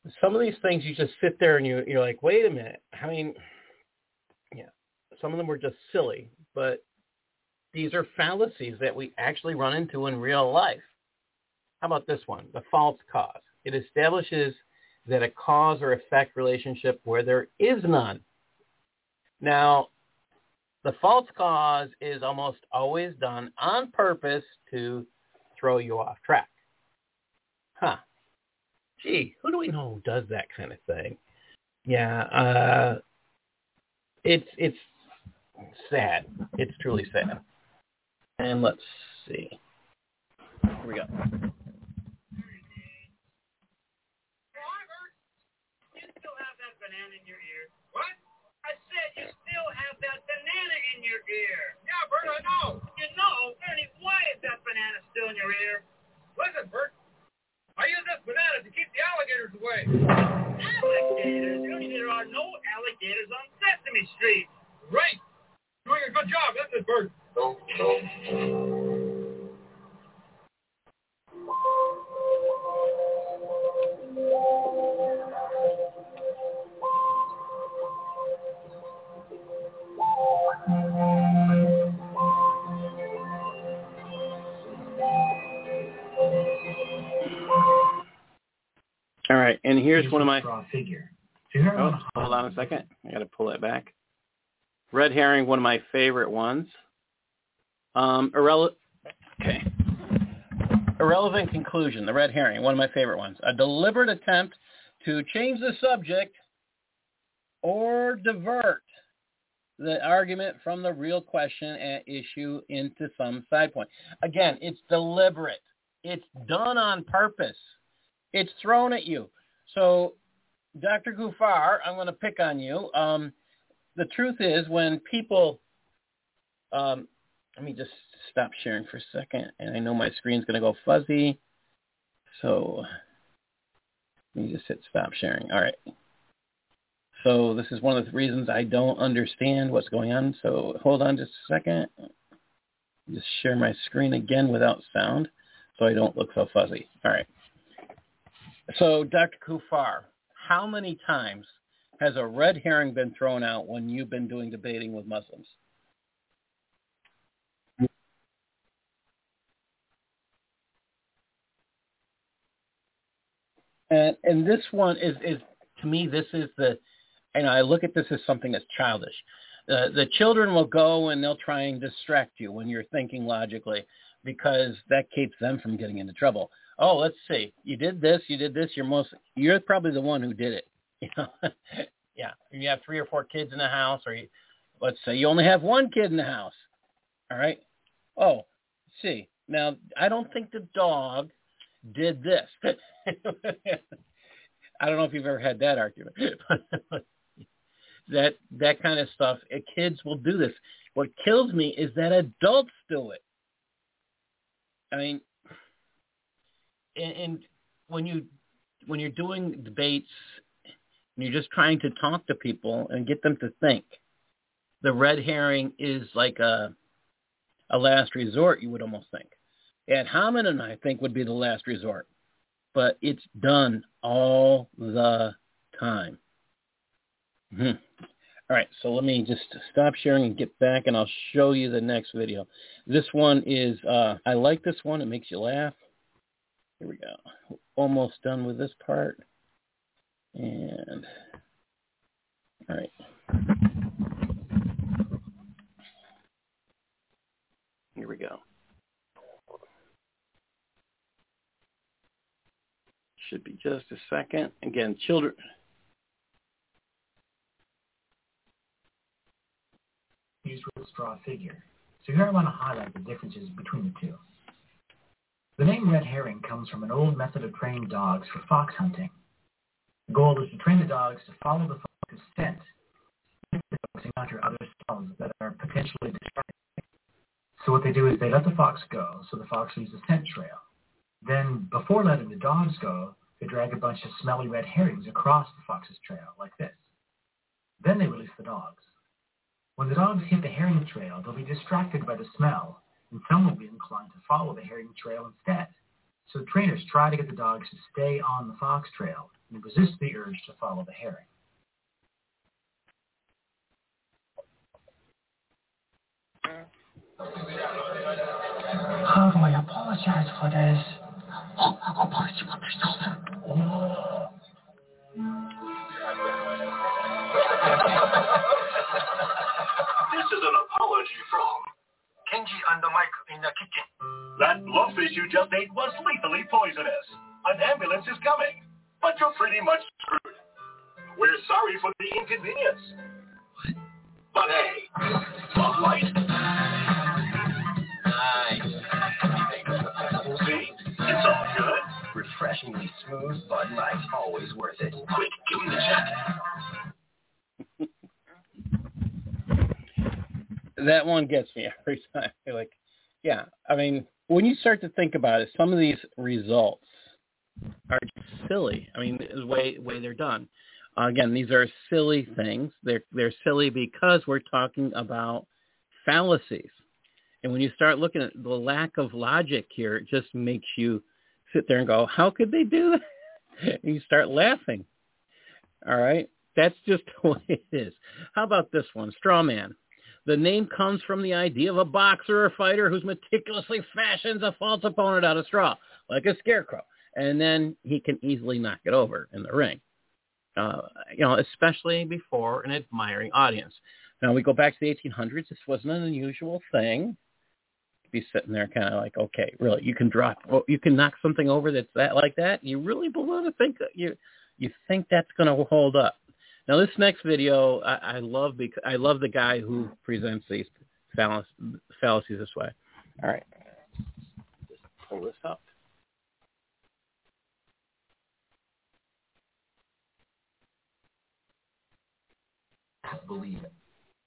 some of these things you just sit there and you, you're like, wait a minute. I mean, yeah, some of them were just silly, but these are fallacies that we actually run into in real life. How about this one? The false cause. It establishes that a cause or effect relationship where there is none. Now, the false cause is almost always done on purpose to throw you off track. Huh. Gee, who do we know who does that kind of thing? Yeah, uh, it's it's sad. It's truly sad. And let's see. Here we go. Banana in your ear. What? I said you still have that banana in your ear. Yeah, Bert, I know. You know, Ernie, why is that banana still in your ear? Listen, Bert, I use this banana to keep the alligators away. Alligators? You mean there are no alligators on Sesame Street? Right. Doing a good job, isn't it, Bert? Don't, don't. All right, and here's one of my... Figure. Oh, hold on a second. I got to pull that back. Red herring, one of my favorite ones. Um, irrele- okay. Irrelevant conclusion, the red herring, one of my favorite ones. A deliberate attempt to change the subject or divert the argument from the real question at issue into some side point. Again, it's deliberate. It's done on purpose. It's thrown at you. So, Doctor Gufar, I'm going to pick on you. Um, the truth is, when people, um, let me just stop sharing for a second, and I know my screen's going to go fuzzy. So, let me just hit stop sharing. All right. So this is one of the reasons I don't understand what's going on. So hold on just a second. Just share my screen again without sound so I don't look so fuzzy. All right. So Doctor Gufar, how many times has a red herring been thrown out when you've been doing debating with Muslims? And and this one is, is to me, this is the, and I look at this as something that's childish. Uh, the children will go and they'll try and distract you when you're thinking logically because that keeps them from getting into trouble. Oh, let's see. You did this. You did this. You're most. You're probably the one who did it. You know, yeah. You have three or four kids in the house, or you, let's say you only have one kid in the house. All right. Oh, let's see. Now, I don't think the dog did this. I don't know if you've ever had that argument. that that kind of stuff. Kids will do this. What kills me is that adults do it. I mean. And when you when you're doing debates and you're just trying to talk to people and get them to think, the red herring is like a a last resort. You would almost think. Ad hominem, I think, would be the last resort, but it's done all the time. Mm-hmm. All right, so let me just stop sharing and get back, and I'll show you the next video. This one is uh, I like this one. It makes you laugh. Here we go. Almost done with this part. And, all right. Here we go. Should be just a second. Again, children. Used with a straw figure. So here I want to highlight the differences between the two. The name red herring comes from an old method of training dogs for fox hunting. The goal is to train the dogs to follow the fox's scent and encounter other sounds that are potentially distracting. So what they do is they let the fox go, so the fox leaves a scent trail. Then, before letting the dogs go, they drag a bunch of smelly red herrings across the fox's trail, like this. Then they release the dogs. When the dogs hit the herring trail, they'll be distracted by the smell, and some will be inclined to follow the herring trail instead. So trainers try to get the dogs to stay on the fox trail and resist the urge to follow the herring. How do I apologize for this? Oh, apology for myself. Oh. This is an apology from Kenji and Mike in the kitchen. That blowfish you just ate was lethally poisonous. An ambulance is coming, but you're pretty much screwed. We're sorry for the inconvenience. But hey, Bud Light. Nice. See? It's all good. Refreshingly smooth Bud Light. Always worth it. Quick, give me the check. That one gets me every time. Like, yeah, I mean, when you start to think about it, some of these results are just silly. I mean, the way way they're done. Uh, again, these are silly things. They're they're silly because we're talking about fallacies. And when you start looking at the lack of logic here, it just makes you sit there and go, how could they do that? And you start laughing. All right? That's just the way it is. How about this one? Straw man. The name comes from the idea of a boxer or fighter who meticulously fashions a false opponent out of straw, like a scarecrow. And then he can easily knock it over in the ring, uh, you know, especially before an admiring audience. Now, we go back to the eighteen hundreds. This wasn't an unusual thing. Be sitting there kind of like, okay, really, you can drop, well, you can knock something over that's that like that? You really want to think, you you think that's going to hold up? Now, this next video, I, I love because I love the guy who presents these fallac- fallacies this way. All right. Just pull this up. Believe it.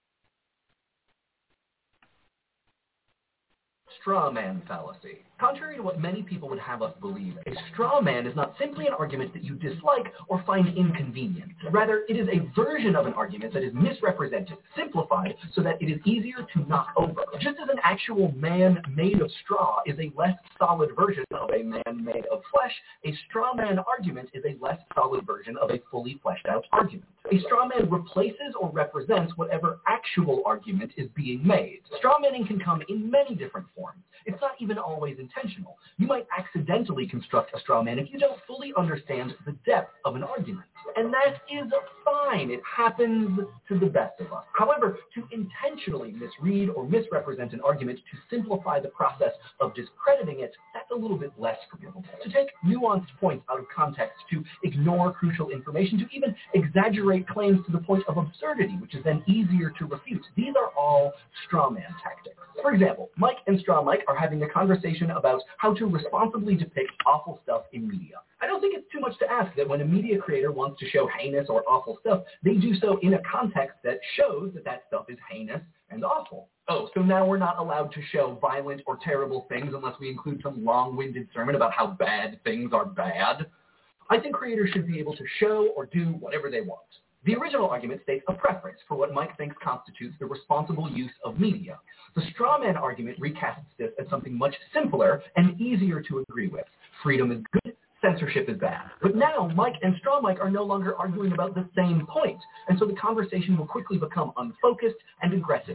Straw man fallacy. Contrary to what many people would have us believe, a straw man is not simply an argument that you dislike or find inconvenient. Rather, it is a version of an argument that is misrepresented, simplified, so that it is easier to knock over. Just as an actual man made of straw is a less solid version of a man made of flesh, a straw man argument is a less solid version of a fully fleshed out argument. A straw man replaces or represents whatever actual argument is being made. Straw manning can come in many different forms. It's not even always intentional. You might accidentally construct a straw man if you don't fully understand the depth of an argument. And that is fine. It happens to the best of us. However, to intentionally misread or misrepresent an argument to simplify the process of discrediting it, that's a little bit less forgivable. To take nuanced points out of context, to ignore crucial information, to even exaggerate claims to the point of absurdity, which is then easier to refute. These are all straw man tactics. For example, Mike and Straw Mike are having a conversation about how to responsibly depict awful stuff in media. I don't think it's too much to ask that when a media creator wants to show heinous or awful stuff, they do so in a context that shows that that stuff is heinous and awful. Oh, so now we're not allowed to show violent or terrible things unless we include some long-winded sermon about how bad things are bad? I think creators should be able to show or do whatever they want. The original argument states a preference for what Mike thinks constitutes the responsible use of media. The straw man argument recasts this as something much simpler and easier to agree with. Freedom is good, censorship is bad. But now Mike and Straw Mike are no longer arguing about the same point, and so the conversation will quickly become unfocused and aggressive.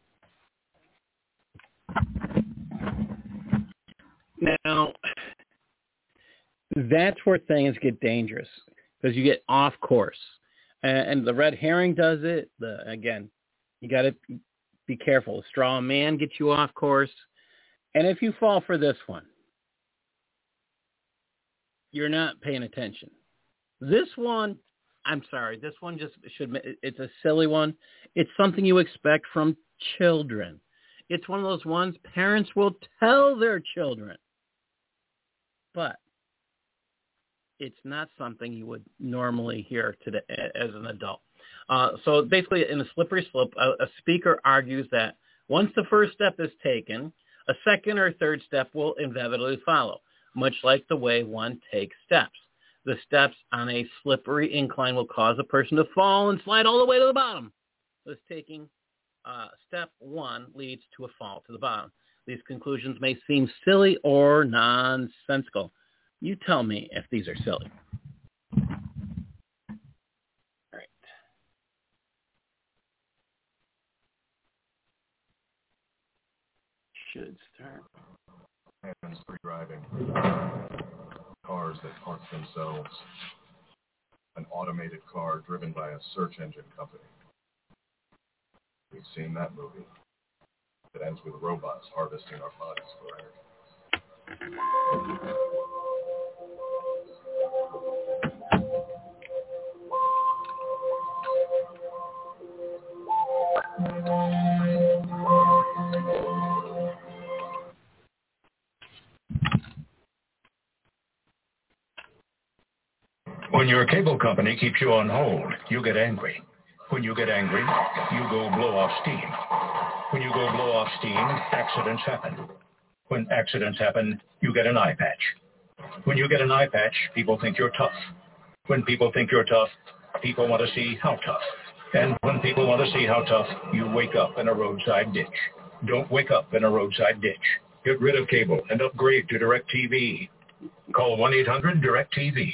Now, that's where things get dangerous, because you get off course. And the red herring does it. The, again, you got to be careful. The straw man gets you off course. And if you fall for this one, you're not paying attention. This one, I'm sorry, this one just should, it's a silly one. It's something you expect from children. It's one of those ones parents will tell their children. But it's not something you would normally hear today as an adult. Uh, so basically, in a slippery slope, a, a speaker argues that once the first step is taken, a second or third step will inevitably follow, much like the way one takes steps. The steps on a slippery incline will cause a person to fall and slide all the way to the bottom. Thus, taking uh, step one leads to a fall to the bottom. These conclusions may seem silly or nonsensical. You tell me if these are silly. should start. Hands-free driving. Cars that park themselves. An automated car driven by a search engine company. We've seen that movie. It ends with robots harvesting our bodies for energy. When your cable company keeps you on hold, you get angry. When you get angry, you go blow off steam. When you go blow off steam, accidents happen. When accidents happen, you get an eye patch. When you get an eye patch, people think you're tough. When people think you're tough, people want to see how tough. And when people want to see how tough, you wake up in a roadside ditch. Don't wake up in a roadside ditch. Get rid of cable and upgrade to DirecTV. Call one eight hundred direct T V.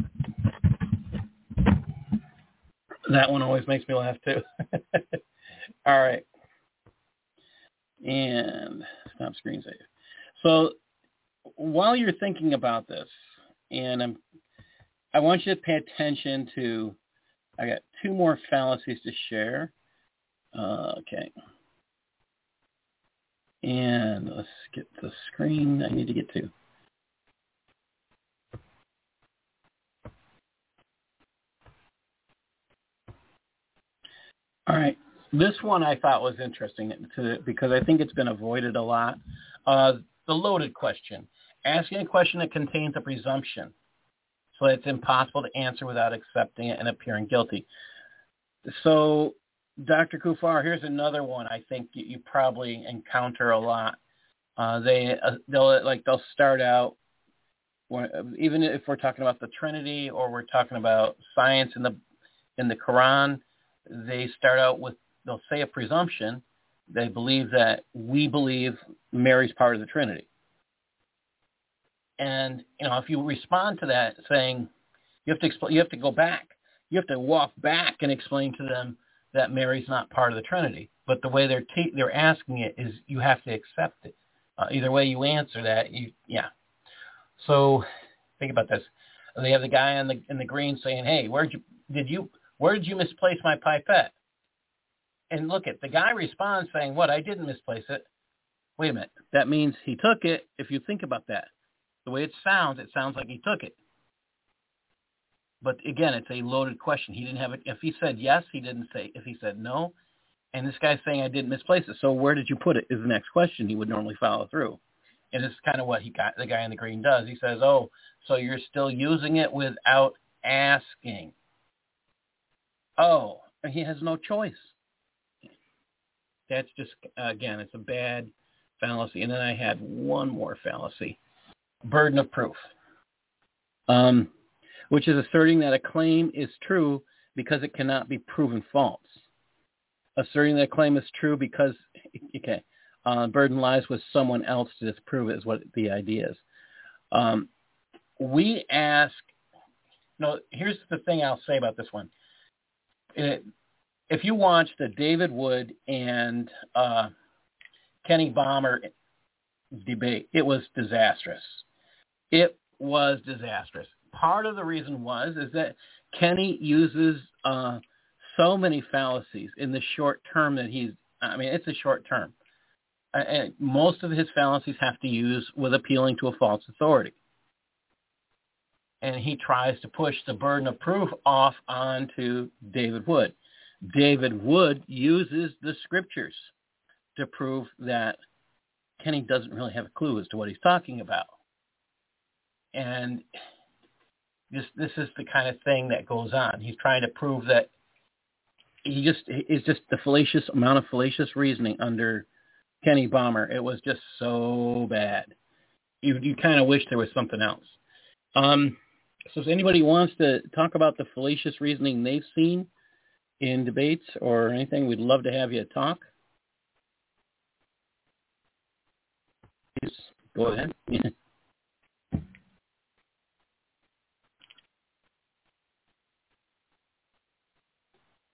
That one always makes me laugh too. All right. And stop screen save. So while you're thinking about this, and I'm, I want you to pay attention to, I got two more fallacies to share. Uh, okay. And let's get the screen I need to get to. All right. This one I thought was interesting to, because I think it's been avoided a lot. Uh, the loaded question. Asking a question that contains a presumption so it's impossible to answer without accepting it and appearing guilty. So, Doctor Kufar, here's another one I think you, you probably encounter a lot. Uh, they, uh, they'll, like, they'll start out, even if we're talking about the Trinity or we're talking about science in the in the Quran, they start out with, they'll say a presumption. They believe that we believe Mary's part of the Trinity. And, you know, if you respond to that saying, you have to expl- you have to go back. You have to walk back and explain to them that Mary's not part of the Trinity. But the way they're te- they're asking it is you have to accept it. Uh, either way you answer that, you yeah. So think about this. They have the guy in the in the green saying, "Hey, where'd you did you where did you misplace my pipette?" And look at the guy responds saying, "What? I didn't misplace it." Wait a minute. That means he took it. If you think about that, the way it sounds, it sounds like he took it. But again, it's a loaded question. He didn't have it. If he said yes, he didn't say. If he said no, and this guy's saying I didn't misplace it, so where did you put it? Is the next question he would normally follow through. And this is kind of what he got. The guy in the green does. He says, "Oh, so you're still using it without asking." Oh, he has no choice. That's just, again, it's a bad fallacy. And then I had one more fallacy. Burden of proof, um, which is asserting that a claim is true because it cannot be proven false. Asserting that a claim is true because, okay, uh, burden lies with someone else to disprove it is what the idea is. Um, we ask, no, here's the thing I'll say about this one. It, if you watch the David Wood and uh, Kenny Bomber debate, it was disastrous. It was disastrous. Part of the reason was is that Kenny uses uh, so many fallacies in the short term that he's, I mean, it's a short term. And most of his fallacies have to use with appealing to a false authority. And he tries to push the burden of proof off onto David Wood. David Wood uses the scriptures to prove that Kenny doesn't really have a clue as to what he's talking about. And this this is the kind of thing that goes on. He's trying to prove that he just is just the fallacious amount of fallacious reasoning under Kenny Bomber. It was just so bad. You you kind of wish there was something else. Um, so if anybody wants to talk about the fallacious reasoning they've seen in debates or anything, we'd love to have you talk. Please go ahead.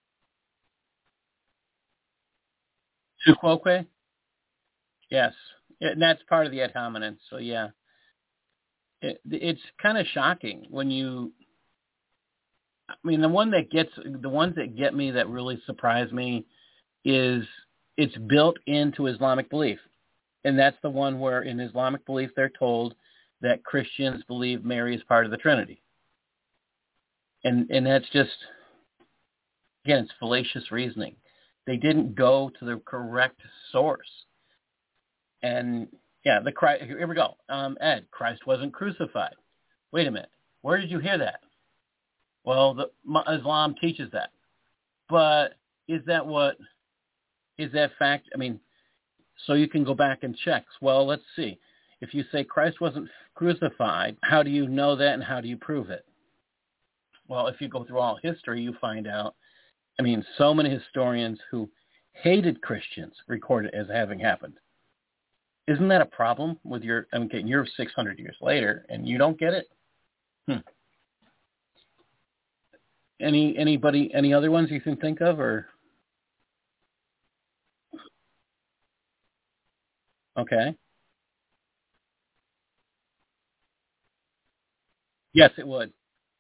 Fuquoque? Yes. And that's part of the ad hominem. So yeah, it, it's kind of shocking when you. I mean, the one that gets the ones that get me that really surprise me is it's built into Islamic belief, and that's the one where in Islamic belief they're told that Christians believe Mary is part of the Trinity, and and that's just again it's fallacious reasoning. They didn't go to the correct source. And, yeah, the Christ, here we go. Um, Ed, Christ wasn't crucified. Wait a minute. Where did you hear that? Well, the, Islam teaches that. But is that what, is that fact? I mean, so you can go back and check. Well, let's see. If you say Christ wasn't crucified, how do you know that and how do you prove it? Well, if you go through all history, you find out, I mean, so many historians who hated Christians record it as having happened. Isn't that a problem with your, I mean, you're six hundred years later and you don't get it? Hmm. Any, anybody, any other ones you can think of or? Okay. Yes, it would.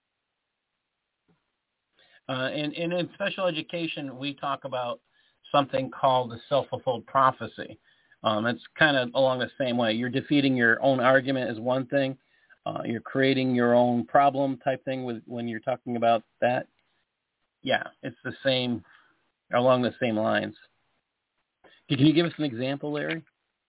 Uh, and, and in special education, we talk about something called the self-fulfilled prophecy. Um, it's kind of along the same way. You're defeating your own argument is one thing. Uh, you're creating your own problem type thing with when you're talking about that. Yeah, it's the same, along the same lines. Can you give us an example, Larry?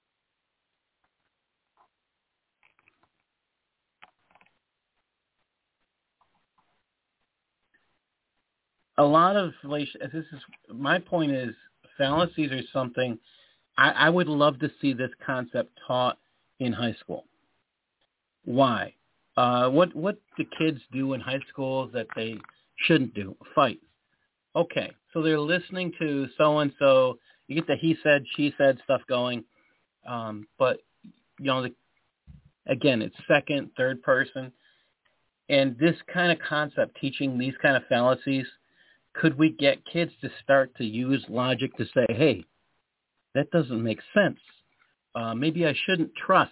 A lot of, this is, my point is, fallacies are something, I, I would love to see this concept taught in high school. Why? Uh, what what do kids do in high school that they shouldn't do? Fight. Okay, so they're listening to so-and-so, you get the he said, she said stuff going, um, but, you know, the, again, it's second, third person, and this kind of concept, teaching these kind of fallacies, could we get kids to start to use logic to say, hey, that doesn't make sense. Uh, maybe I shouldn't trust.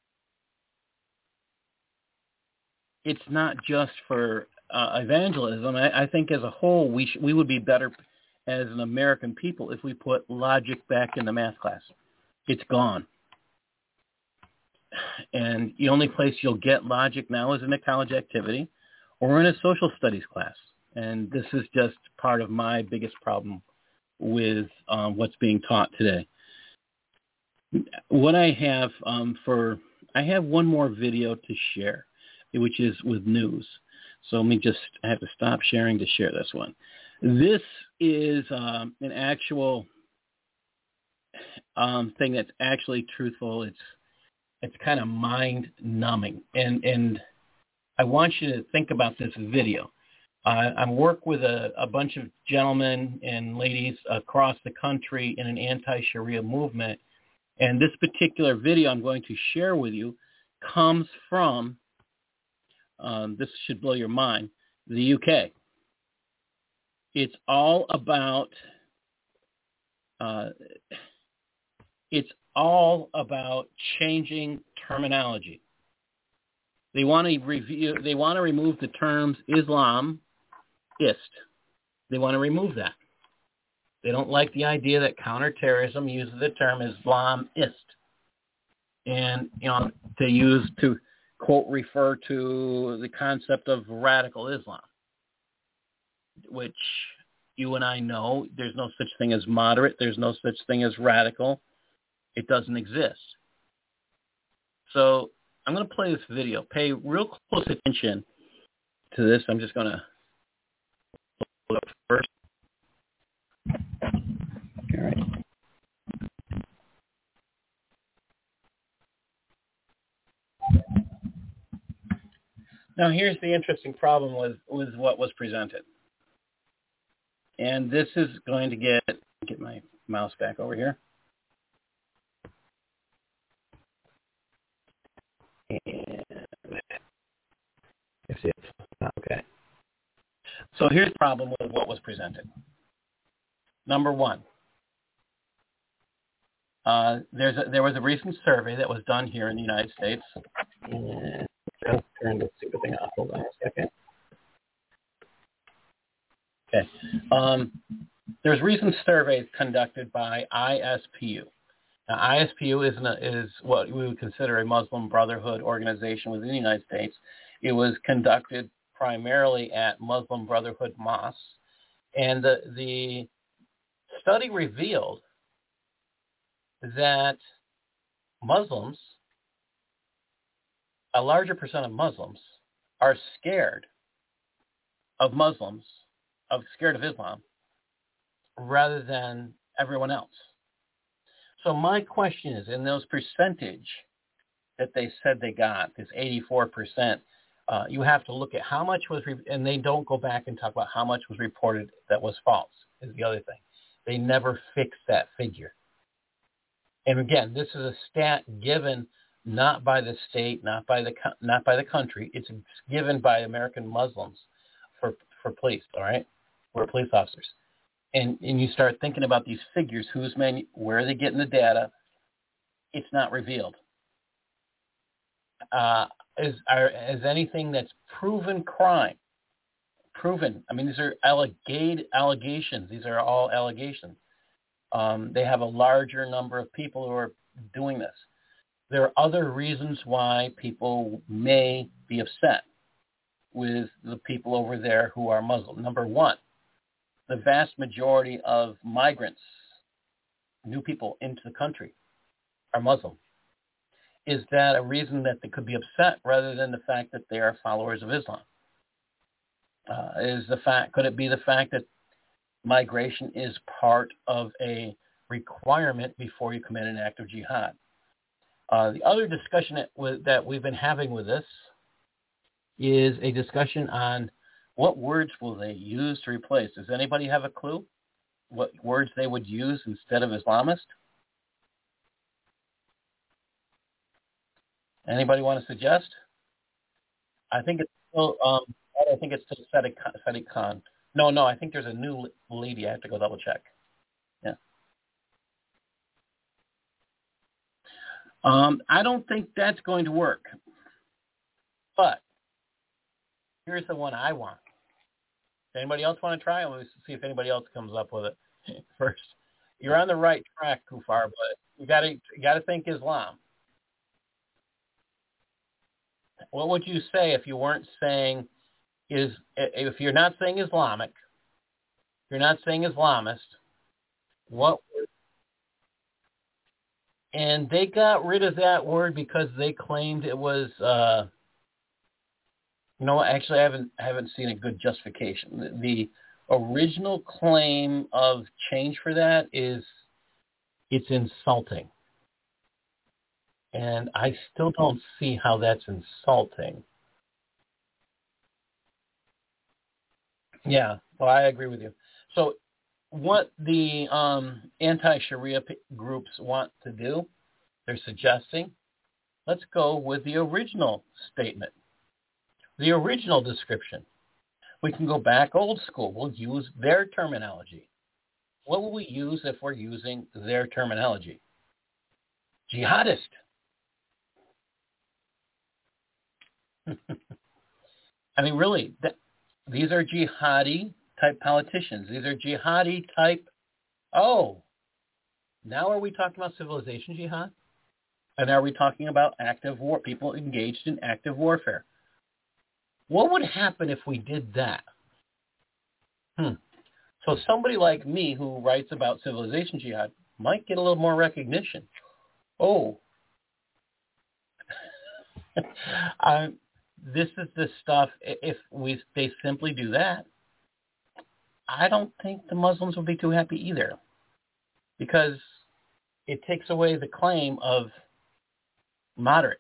It's not just for uh, evangelism. I, I think as a whole, we sh- we would be better as an American people if we put logic back in the math class. It's gone. And the only place you'll get logic now is in a college activity or in a social studies class. And this is just part of my biggest problem with um, what's being taught today. What I have um, for, I have one more video to share, which is with news. So let me just, I have to stop sharing to share this one. This is um, an actual um, thing that's actually truthful. It's it's kind of mind-numbing. And, and I want you to think about this video. Uh, I work with a, a bunch of gentlemen and ladies across the country in an anti-Sharia movement. And this particular video I'm going to share with you comes from, um, this should blow your mind, the U K. It's all about, uh, it's all about changing terminology. They want to review, they want to remove the terms Islam, ist. They want to remove that. They don't like the idea that counterterrorism uses the term Islamist. And, you know, to use, to quote, refer to the concept of radical Islam, which you and I know there's no such thing as moderate. There's no such thing as radical. It doesn't exist. So I'm going to play this video. Pay real close attention to this. I'm just going to look up first. All right. Now, here's the interesting problem with, with what was presented. And this is going to get, get my mouse back over here. And let's see it. Okay. So here's the problem with what was presented. Number one, Uh, there's a, there was a recent survey that was done here in the United States. And just turn this stupid thing off. Hold on a second. Okay. Um, there's recent surveys conducted by I S P U. Now, I S P U is, an, is what we would consider a Muslim Brotherhood organization within the United States. It was conducted primarily at Muslim Brotherhood mosques. And the, the study revealed that Muslims, a larger percent of Muslims, are scared of Muslims, of scared of Islam, rather than everyone else. So my question is, in those percentage that they said they got, this eighty-four percent, uh, you have to look at how much was, re- and they don't go back and talk about how much was reported that was false, is the other thing. They never fix that figure. And again, this is a stat given not by the state, not by the not by the country. It's given by American Muslims for for police. All right, we're police officers, and and you start thinking about these figures. Who's manu- where are they getting the data? It's not revealed. Uh, is are, is anything that's proven crime? Proven. I mean, these are alleged allegations. These are all allegations. Um, they have a larger number of people who are doing this. There are other reasons why people may be upset with the people over there who are Muslim. Number one, the vast majority of migrants, new people into the country, are Muslim. Is that a reason that they could be upset rather than the fact that they are followers of Islam? Uh, is the fact, could it be the fact that migration is part of a requirement before you commit an act of jihad? Uh, the other discussion that, w- that we've been having with this is a discussion on what words will they use to replace. Does anybody have a clue what words they would use instead of Islamist? Anybody want to suggest? I think it's still, um, I think it's still Sadiq Khan. No, no, I think there's a new lady. I have to go double check. Yeah. Um, I don't think that's going to work. But here's the one I want. Anybody else want to try? Let's see if anybody else comes up with it first. You're on the right track, Kufar, but you got to you got to think Islam. What would you say if you weren't saying is if you're not saying Islamic, if you're not saying Islamist, what word? And they got rid of that word because they claimed it was uh, you know, actually I haven't I haven't seen a good justification. The, the original claim of change for that is it's insulting. And I still don't see how that's insulting. Yeah, well, I agree with you. So what the um, anti-Sharia p- groups want to do, they're suggesting, let's go with the original statement, the original description. We can go back old school. We'll use their terminology. What will we use if we're using their terminology? Jihadist. I mean, really, that, these are jihadi type politicians. These are jihadi type, oh, now are we talking about civilization jihad? And are we talking about active war, people engaged in active warfare? What would happen if we did that? Hmm. So somebody like me who writes about civilization jihad might get a little more recognition. Oh, um, this is the stuff, if we they simply do that, I don't think the Muslims will be too happy either, because it takes away the claim of moderate.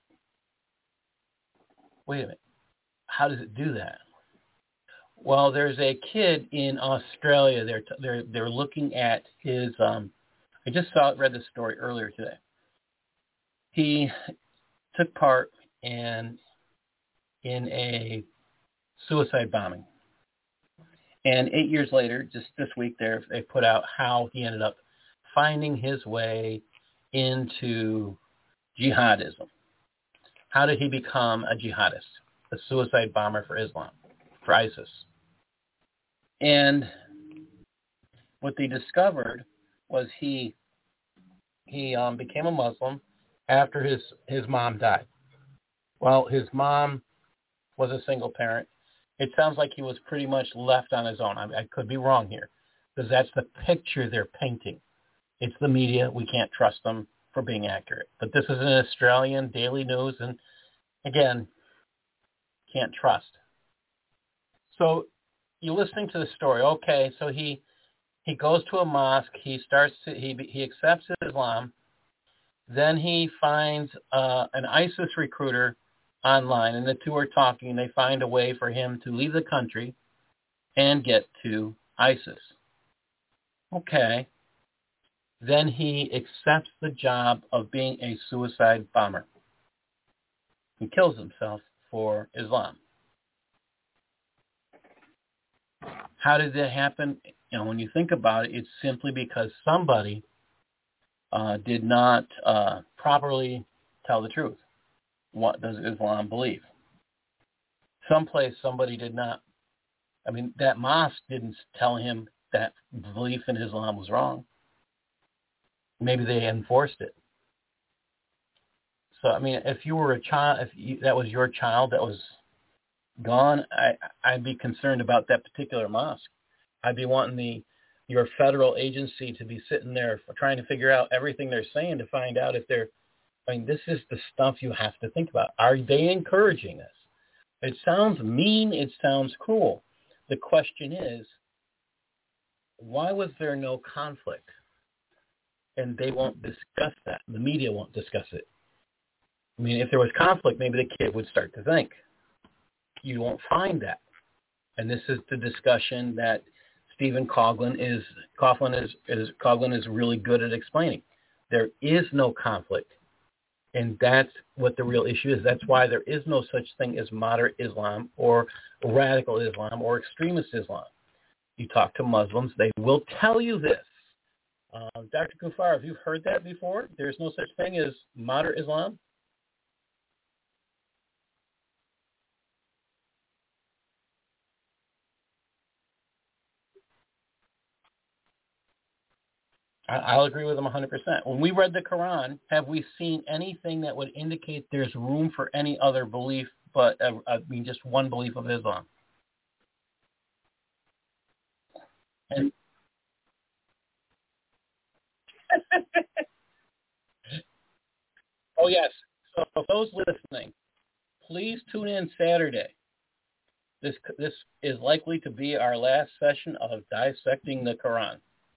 Wait a minute. How does it do that? Well, there's a kid in Australia. They're they're they're looking at his. Um, I just saw read this story earlier today. He took part in in a suicide bombing, and eight years later, just this week, there they put out how he ended up finding his way into jihadism? How did he become a jihadist, a suicide bomber for Islam, for ISIS? And what they discovered was he he um, became a Muslim after his, his mom died. Well, his mom was a single parent. It sounds like he was pretty much left on his own. I, I could be wrong here, because that's the picture they're painting. It's the media. We can't trust them for being accurate. But this is an Australian Daily News, and again, can't trust. So you're listening to the story. Okay, so he he goes to a mosque. He starts to, he he accepts Islam. Then he finds uh, an ISIS recruiter online, and the two are talking, and they find a way for him to leave the country and get to ISIS. Okay. Then he accepts the job of being a suicide bomber. He kills himself for Islam. How did that happen? You know, when you think about it, it's simply because somebody uh, did not uh, properly tell the truth. What does Islam believe? Someplace somebody did not, I mean, that mosque didn't tell him that belief in Islam was wrong. Maybe they enforced it. So, I mean, if you were a child, if you, that was your child that was gone, I, I'd be concerned about that particular mosque. I'd be wanting the your federal agency to be sitting there for trying to figure out everything they're saying to find out if they're, I mean, this is the stuff you have to think about. Are they encouraging this? It sounds mean. It sounds cruel. The question is, why was there no conflict? And they won't discuss that. The media won't discuss it. I mean, if there was conflict, maybe the kid would start to think. You won't find that. And this is the discussion that Stephen Coughlin is Coughlin is, is Coughlin is really good at explaining. There is no conflict. And that's what the real issue is. That's why there is no such thing as moderate Islam or radical Islam or extremist Islam. You talk to Muslims, they will tell you this. Uh, Doctor Kufar, have you heard that before? There's no such thing as moderate Islam? I, I'll agree with them one hundred percent. When we read the Quran, have we seen anything that would indicate there's room for any other belief but, uh, I mean, just one belief of Islam? And oh, yes. So for those listening, please tune in Saturday. This this is likely to be our last session of dissecting the Quran.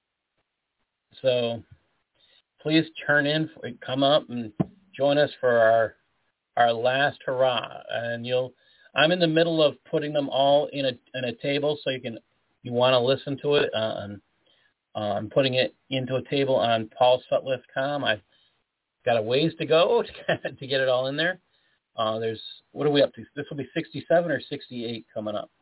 So please turn in, come up and join us for our our last hurrah. And you'll, I'm in the middle of putting them all in a in a table, so you can, you want to listen to it. Uh, and, uh, I'm putting it into a table on paul sutliff dot com. I've got a ways to go to, to get it all in there. Uh, there's, what are we up to? This will be sixty-seven or sixty-eight coming up.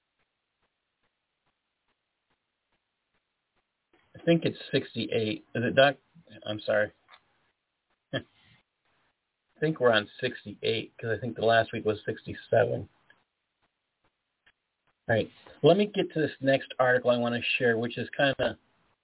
I think it's sixty-eight. Is it, Doc? I'm sorry. I think we're on sixty-eight because I think the last week was sixty-seven. All right. Let me get to this next article I want to share, which is kind of,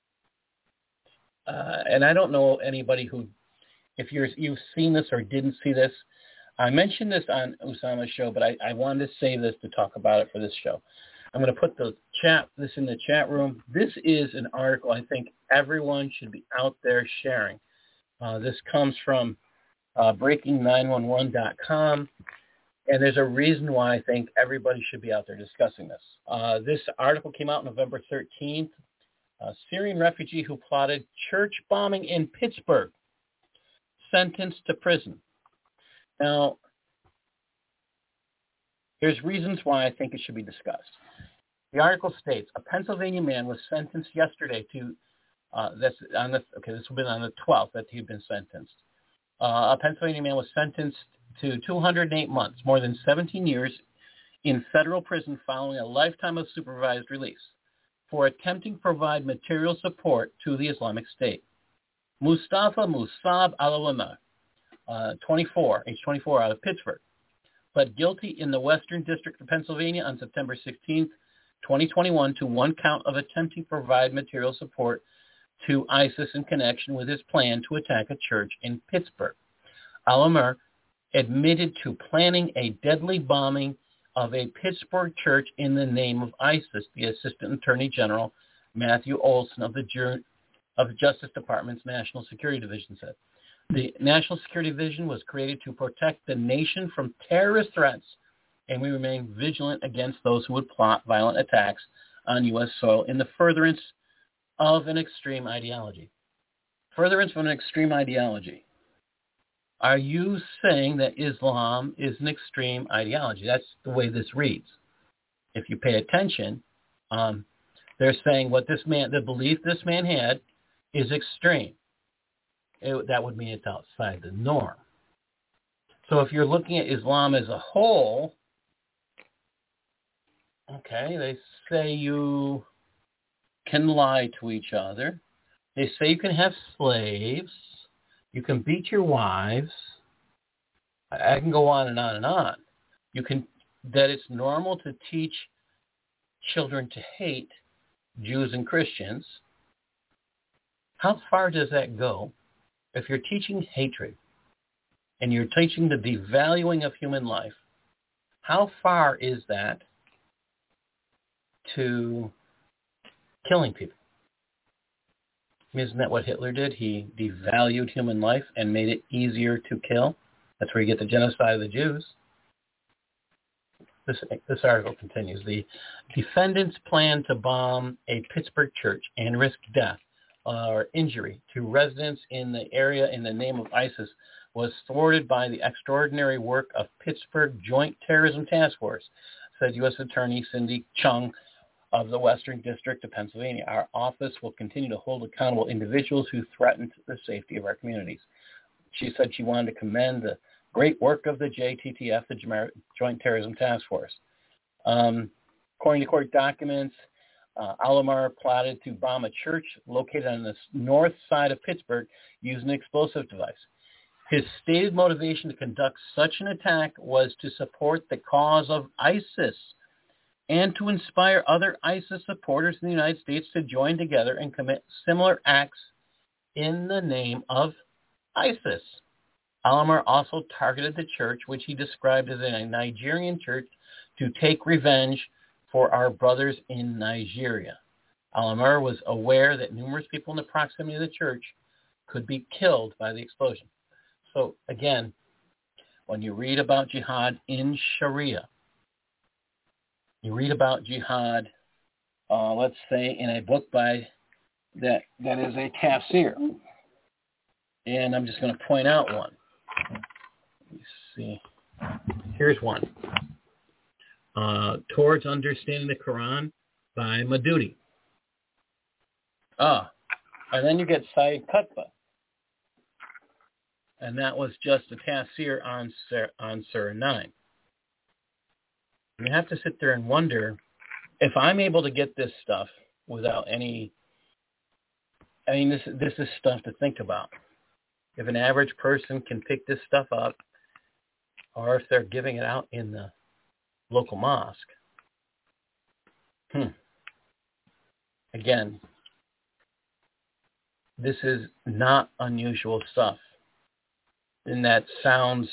uh, and I don't know anybody who, if you're, you've seen this or didn't see this. I mentioned this on Usama's show, but I, I wanted to save this to talk about it for this show. I'm going to put the chat, this in the chat room. This is an article I think everyone should be out there sharing. Uh, this comes from uh, breaking nine one one dot com, and there's a reason why I think everybody should be out there discussing this. Uh, this article came out November thirteenth. A Syrian refugee who plotted church bombing in Pittsburgh, sentenced to prison. Now, here's reasons why I think it should be discussed. The article states, a Pennsylvania man was sentenced yesterday to, uh, that's on the, okay, this will be on the twelfth that he'd been sentenced. Uh, a Pennsylvania man was sentenced to two hundred eight months, more than seventeen years, in federal prison following a lifetime of supervised release for attempting to provide material support to the Islamic State. Mustafa Musab Al-Awamah, uh, twenty-four, age twenty-four, out of Pittsburgh, pled guilty in the Western District of Pennsylvania on September sixteenth, twenty twenty-one, to one count of attempting to provide material support to ISIS in connection with his plan to attack a church in Pittsburgh. Al-Awamah admitted to planning a deadly bombing of a Pittsburgh church in the name of ISIS, the Assistant Attorney General Matthew Olson of the, Ju- of the Justice Department's National Security Division said. The National Security Division was created to protect the nation from terrorist threats, and we remain vigilant against those who would plot violent attacks on U S soil in the furtherance of an extreme ideology. Furtherance of an extreme ideology. Are you saying that Islam is an extreme ideology? That's the way this reads. If you pay attention, um, they're saying what this man, the belief this man had, is extreme. It, that would mean it's outside the norm. So if you're looking at Islam as a whole, okay, they say you can lie to each other. They say you can have slaves. You can beat your wives. I can go on and on and on. You can, that it's normal to teach children to hate Jews and Christians. How far does that go? If you're teaching hatred and you're teaching the devaluing of human life, how far is that to killing people? Isn't that what Hitler did? He devalued human life and made it easier to kill. That's where you get the genocide of the Jews. This, this article continues. The defendants plan to bomb a Pittsburgh church and risk death or injury to residents in the area in the name of ISIS was thwarted by the extraordinary work of Pittsburgh Joint Terrorism Task Force, said U S Attorney Cindy Chung of the Western District of Pennsylvania. Our office will continue to hold accountable individuals who threaten the safety of our communities. She said she wanted to commend the great work of the J T T F, the Joint Terrorism Task Force. Um, according to court documents, uh, Al-Awamah plotted to bomb a church located on the north side of Pittsburgh using an explosive device. His stated motivation to conduct such an attack was to support the cause of ISIS and to inspire other ISIS supporters in the United States to join together and commit similar acts in the name of ISIS. Al-Awamah also targeted the church, which he described as a Nigerian church, to take revenge for our brothers in Nigeria. Al-Awamah was aware that numerous people in the proximity of the church could be killed by the explosion. So again, when you read about jihad in Sharia, you read about jihad, uh, let's say, in a book by that that is a tafsir. And I'm just going to point out one. Let me see. Here's one. Uh, Towards Understanding the Quran by Madudi. Ah, and then you get Sayyid Qutb. And that was just a tafsir on, on Surah nine. You have to sit there and wonder, if I'm able to get this stuff without any, I mean, this, this is stuff to think about. If an average person can pick this stuff up, or if they're giving it out in the local mosque, hmm. Again, this is not unusual stuff. And that sounds,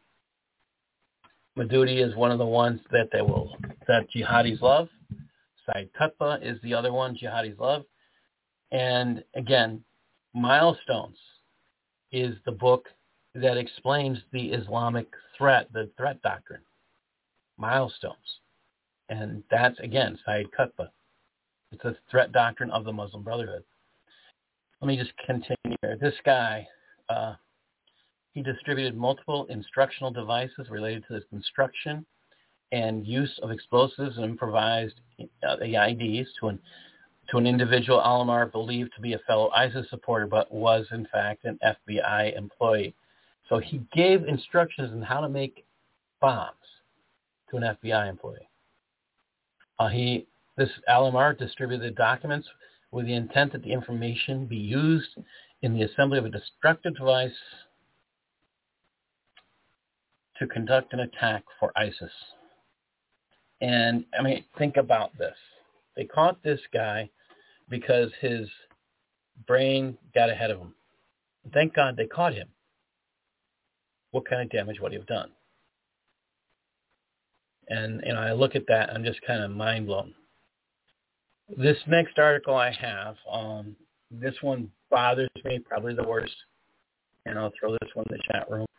Madudi is one of the ones that they will, that jihadis love. Sayyid Qutb is the other one jihadis love. And again, Milestones is the book that explains the Islamic threat, the threat doctrine. Milestones. And that's, again, Sayyid Qutb. It's a threat doctrine of the Muslim Brotherhood. Let me just continue here. This guy, uh, he distributed multiple instructional devices related to the construction and use of explosives and improvised uh, I Ds to an to an individual Al-Awamah believed to be a fellow ISIS supporter, but was in fact an F B I employee. So he gave instructions on how to make bombs to an F B I employee. Uh, he this Al-Awamah distributed documents with the intent that the information be used in the assembly of a destructive device to conduct an attack for ISIS. And, I mean, think about this. They caught this guy because his brain got ahead of him. Thank God they caught him. What kind of damage would he have done? And, you know, I look at that, I'm just kind of mind blown. This next article I have, um, this one bothers me, probably the worst. And I'll throw this one in the chat room.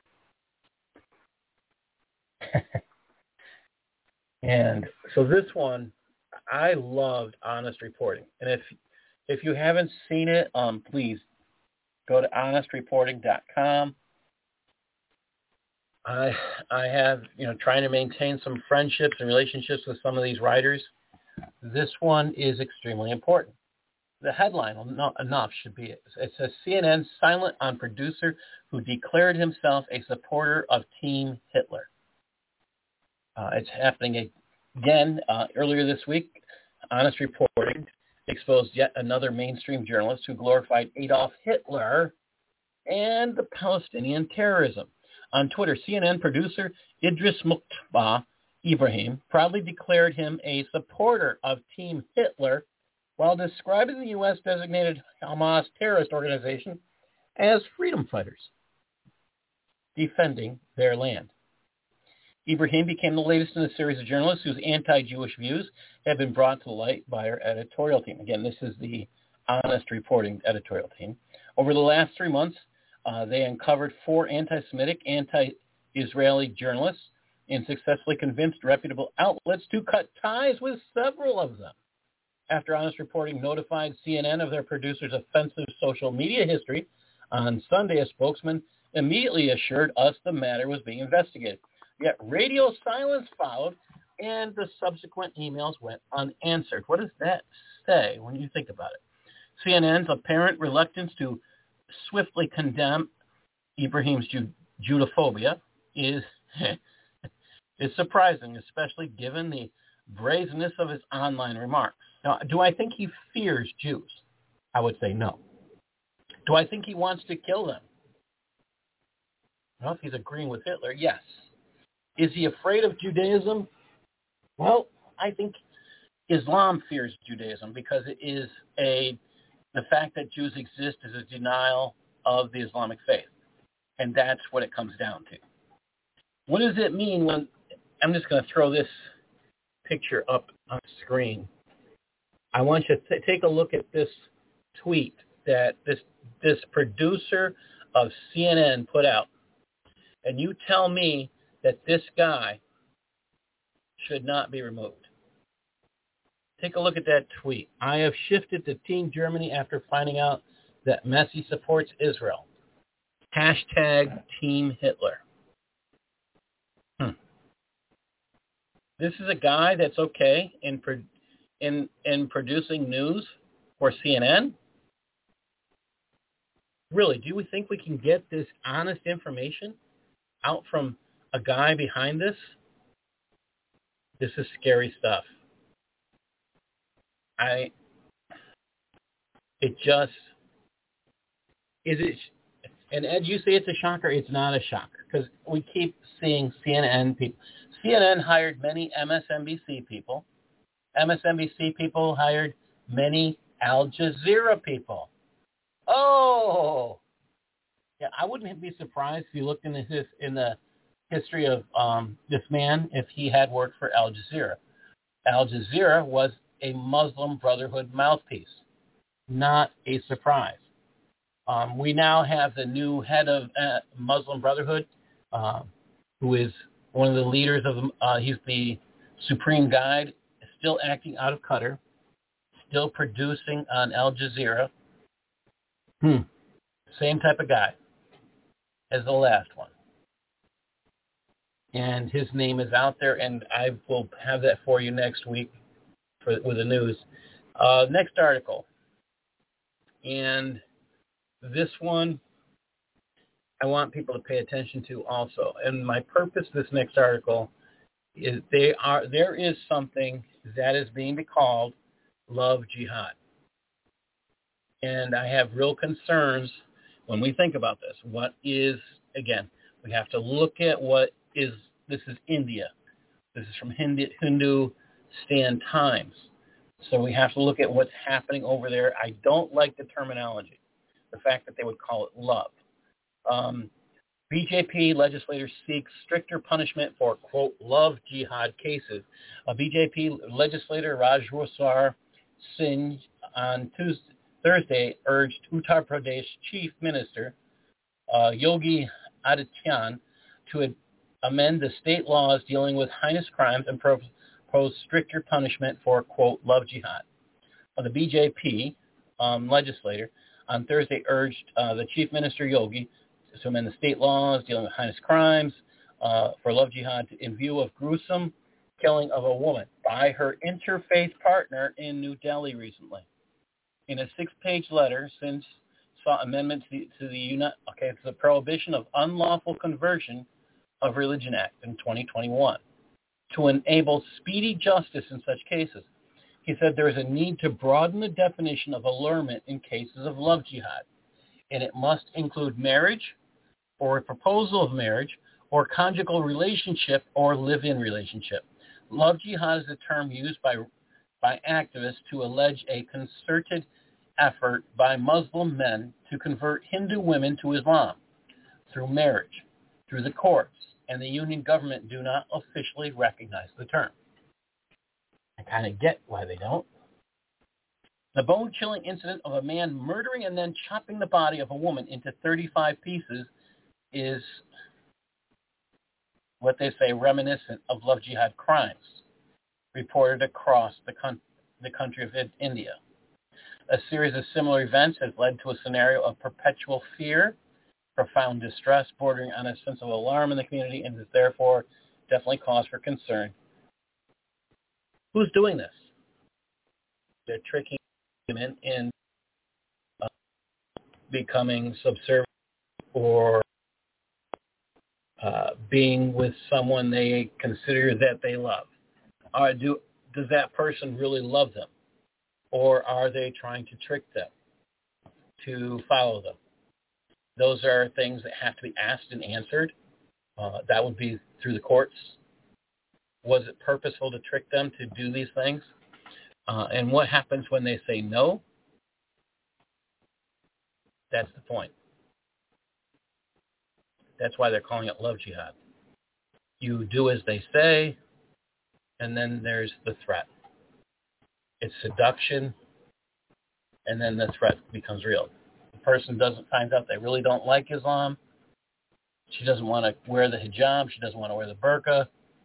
And so this one, I loved honest reporting. And if if you haven't seen it, um, please go to honest reporting dot com. I I have, you know, trying to maintain some friendships and relationships with some of these writers. This one is extremely important. The headline, not enough, should be it. It says C N N silent on producer who declared himself a supporter of Team Hitler. Uh, it's happening again uh, earlier this week. Honest Reporting exposed yet another mainstream journalist who glorified Adolf Hitler and the Palestinian terrorism. On Twitter, C N N producer Idris Muktaba Ibrahim proudly declared him a supporter of Team Hitler while describing the U S-designated Hamas terrorist organization as freedom fighters defending their land. Ibrahim became the latest in a series of journalists whose anti-Jewish views have been brought to light by our editorial team. Again, this is the Honest Reporting editorial team. Over the last three months, uh, they uncovered four anti-Semitic, anti-Israeli journalists and successfully convinced reputable outlets to cut ties with several of them. After Honest Reporting notified C N N of their producer's offensive social media history, on Sunday, a spokesman immediately assured us the matter was being investigated. Yet radio silence followed, and the subsequent emails went unanswered. What does that say when you think about it? C N N's apparent reluctance to swiftly condemn Ibrahim's Ju- Judophobia is, is surprising, especially given the brazenness of his online remarks. Now, do I think he fears Jews? I would say no. Do I think he wants to kill them? Well, if he's agreeing with Hitler, yes. Is he afraid of Judaism? Well, I think Islam fears Judaism because it is a the fact that Jews exist is a denial of the Islamic faith. And that's what it comes down to. What does it mean when, I'm just going to throw this picture up on the screen. I want you to th- take a look at this tweet that this this producer of C N N put out. And you tell me that this guy should not be removed. Take a look at that tweet. I have shifted to Team Germany after finding out that Messi supports Israel. Hashtag Team Hitler. Hmm. This is a guy that's okay in pro- in in producing news for C N N? Really, do we think we can get this honest information out from a guy behind this? This is scary stuff. I, it just, is it, and Ed, you say it's a shocker. It's not a shocker because we keep seeing C N N people. C N N hired many M S N B C people. M S N B C people hired many Al Jazeera people. Oh, yeah, I wouldn't be surprised if you looked in the, in the history of um, this man if he had worked for Al Jazeera. Al Jazeera was a Muslim Brotherhood mouthpiece. Not a surprise. Um, we now have the new head of uh, Muslim Brotherhood, uh, who is one of the leaders of, uh, he's the supreme guide, still acting out of Qatar, still producing on Al Jazeera. Hmm. Same type of guy as the last one. And his name is out there, and I will have that for you next week for, with the news. Uh, next article. And this one I want people to pay attention to also. And my purpose this next article is they are there is something that is being called love jihad. And I have real concerns when we think about this, what is, again, we have to look at what is, this is India. This is from Hindu, Hindustan Times. So we have to look at what's happening over there. I don't like the terminology, the fact that they would call it love. Um, B J P legislators seek stricter punishment for, quote, love jihad cases. A B J P legislator, Rajwar Singh, on Tuesday, Thursday urged Uttar Pradesh Chief Minister uh, Yogi Adityanath to ad- amend the state laws dealing with heinous crimes and propose stricter punishment for, quote, love jihad. Uh, the B J P um, legislator on Thursday urged uh, the Chief Minister Yogi to amend the state laws dealing with heinous crimes uh, for love jihad in view of gruesome killing of a woman by her interfaith partner in New Delhi recently. In a six-page letter, since sought amendments to the, to the uni- okay, it's the Prohibition of Unlawful Conversion of Religion Act in twenty twenty-one to enable speedy justice in such cases. He said there is a need to broaden the definition of allurement in cases of love jihad, and it must include marriage or a proposal of marriage or conjugal relationship or live-in relationship. Love jihad is a term used by by activists to allege a concerted effort by Muslim men to convert Hindu women to Islam through marriage, through the courts, and the union government do not officially recognize the term. I kind of get why they don't. The bone-chilling incident of a man murdering and then chopping the body of a woman into thirty-five pieces is what they say reminiscent of love jihad crimes reported across the, con- the country of India. A series of similar events has led to a scenario of perpetual fear, profound distress, bordering on a sense of alarm in the community, and is therefore definitely cause for concern. Who's doing this? They're tricking women in uh, becoming subservient or uh, being with someone they consider that they love. Uh, do, does that person really love them? Or are they trying to trick them to follow them? Those are things that have to be asked and answered. Uh, that would be through the courts. Was it purposeful to trick them to do these things? Uh, and what happens when they say no? That's the point. That's why they're calling it love jihad. You do as they say, and then there's the threat. It's seduction, and then the threat becomes real. The person doesn't find out they really don't like Islam. She doesn't want to wear the hijab. She doesn't want to wear the burqa.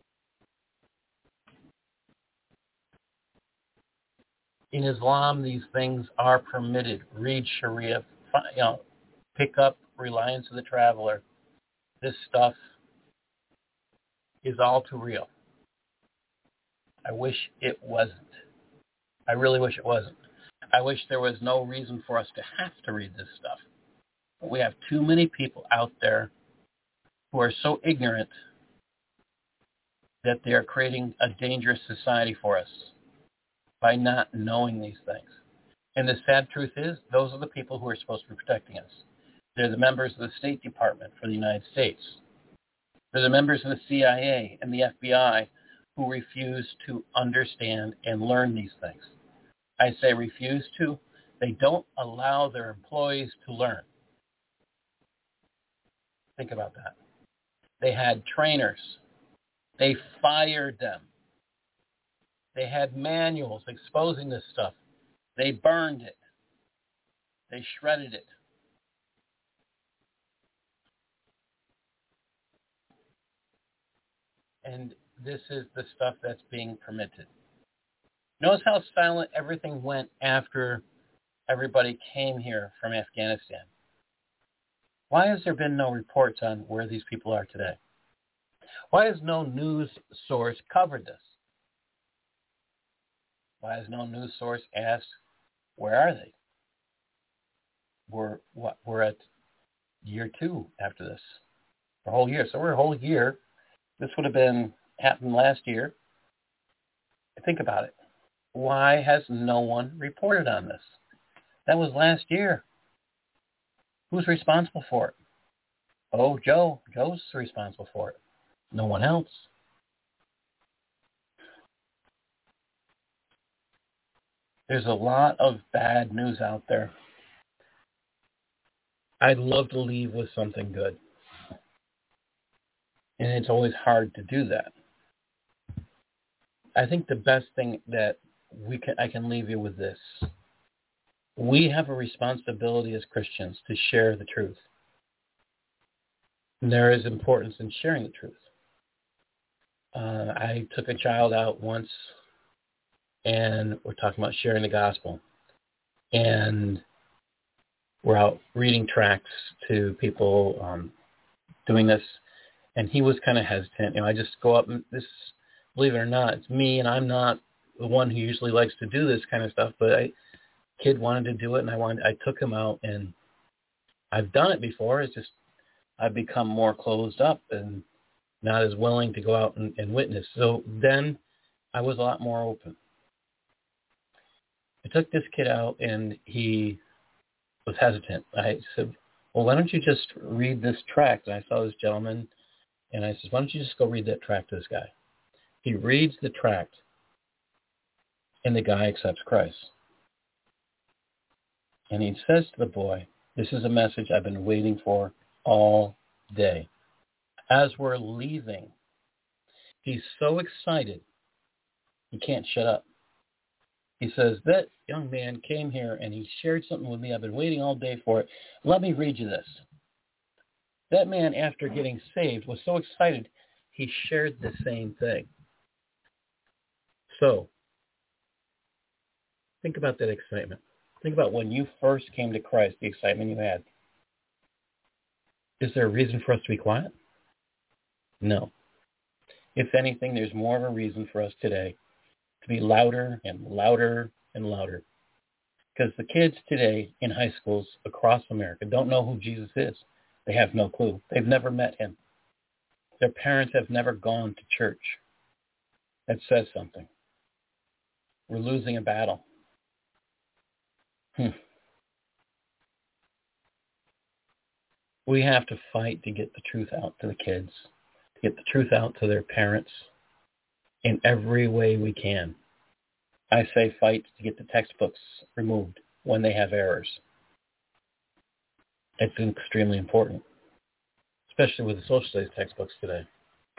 In Islam, these things are permitted. Read Sharia, you know, pick up Reliance of the Traveler. This stuff is all too real. I wish it wasn't. I really wish it wasn't. I wish there was no reason for us to have to read this stuff. But we have too many people out there who are so ignorant that they are creating a dangerous society for us by not knowing these things. And the sad truth is, those are the people who are supposed to be protecting us. They're the members of the State Department for the United States. They're the members of the C I A and the F B I who refuse to understand and learn these things. I say refuse to. They don't allow their employees to learn. Think about that. They had trainers. They fired them. They had manuals exposing this stuff. They burned it. They shredded it. And this is the stuff that's being permitted. Notice how silent everything went after everybody came here from Afghanistan. Why has there been no reports on where these people are today? Why has no news source covered this? Why has no news source asked, where are they? We're, what, we're at year two after this. A whole year. So we're a whole year. This would have been happened last year. Think about it. Why has no one reported on this? That was last year. Who's responsible for it? Oh, Joe. Joe's responsible for it. No one else. There's a lot of bad news out there. I'd love to leave with something good. And it's always hard to do that. I think the best thing that we can, I can leave you with this. We have a responsibility as Christians to share the truth. And there is importance in sharing the truth. Uh, I took a child out once, and we're talking about sharing the gospel. And we're out reading tracts to people um, doing this, and he was kind of hesitant. You know, I just go up and this, believe it or not, it's me, and I'm not the one who usually likes to do this kind of stuff, but I, kid wanted to do it, and I wanted, I took him out, and I've done it before. It's just I've become more closed up and not as willing to go out and, and witness. So then I was a lot more open. I took this kid out, and he was hesitant. I said, well, why don't you just read this tract? And I saw this gentleman, and I said, why don't you just go read that tract to this guy? He reads the tract, and the guy accepts Christ. And he says to the boy, this is a message I've been waiting for all day. As we're leaving, he's so excited, he can't shut up. He says, that young man came here and he shared something with me. I've been waiting all day for it. Let me read you this. That man, after getting saved, was so excited, he shared the same thing. So, think about that excitement. Think about when you first came to Christ, the excitement you had. Is there a reason for us to be quiet? No. If anything, there's more of a reason for us today to be louder and louder and louder. Because the kids today in high schools across America don't know who Jesus is. They have no clue. They've never met him. Their parents have never gone to church. That says something. We're losing a battle. Hmm. We have to fight to get the truth out to the kids, to get the truth out to their parents in every way we can. I say fight to get the textbooks removed when they have errors. It's extremely important, especially with the social studies textbooks today.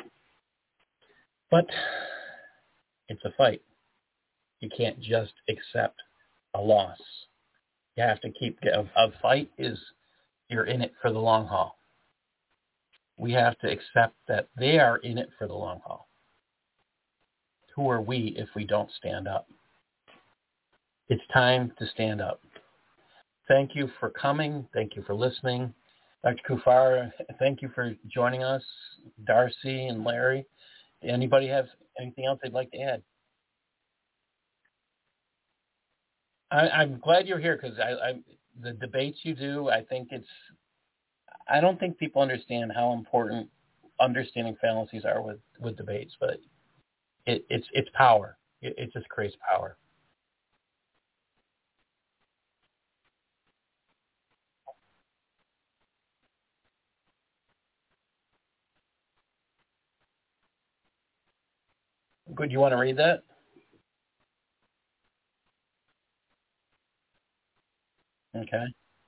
But it's a fight. You can't just accept a loss. You have to keep, a, a fight is, you're in it for the long haul. We have to accept that they are in it for the long haul. Who are we if we don't stand up? It's time to stand up. Thank you for coming. Thank you for listening. Doctor Kufar, thank you for joining us. Darcy and Larry, anybody have anything else they'd like to add? I, I'm glad you're here because I, I, the debates you do, I think it's, I don't think people understand how important understanding fallacies are with, with debates, but it, it's it's power. It, it just creates power. Good. You want to read that? Okay.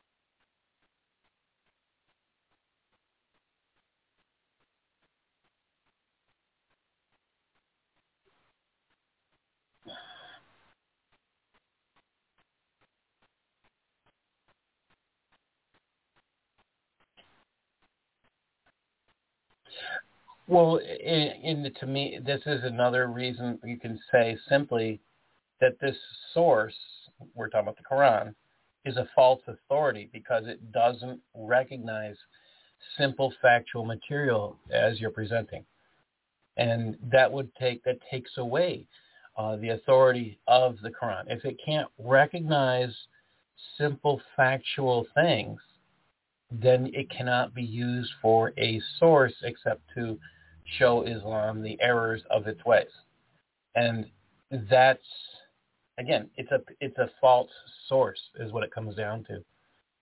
Well, in, in the, to me, this is another reason you can say simply that this source, we're talking about the Quran, is a false authority because it doesn't recognize simple factual material as you're presenting. And that would take, that takes away uh, the authority of the Quran. If it can't recognize simple factual things, then it cannot be used for a source except to show Islam the errors of its ways. And that's, again, it's a it's a false source is what it comes down to.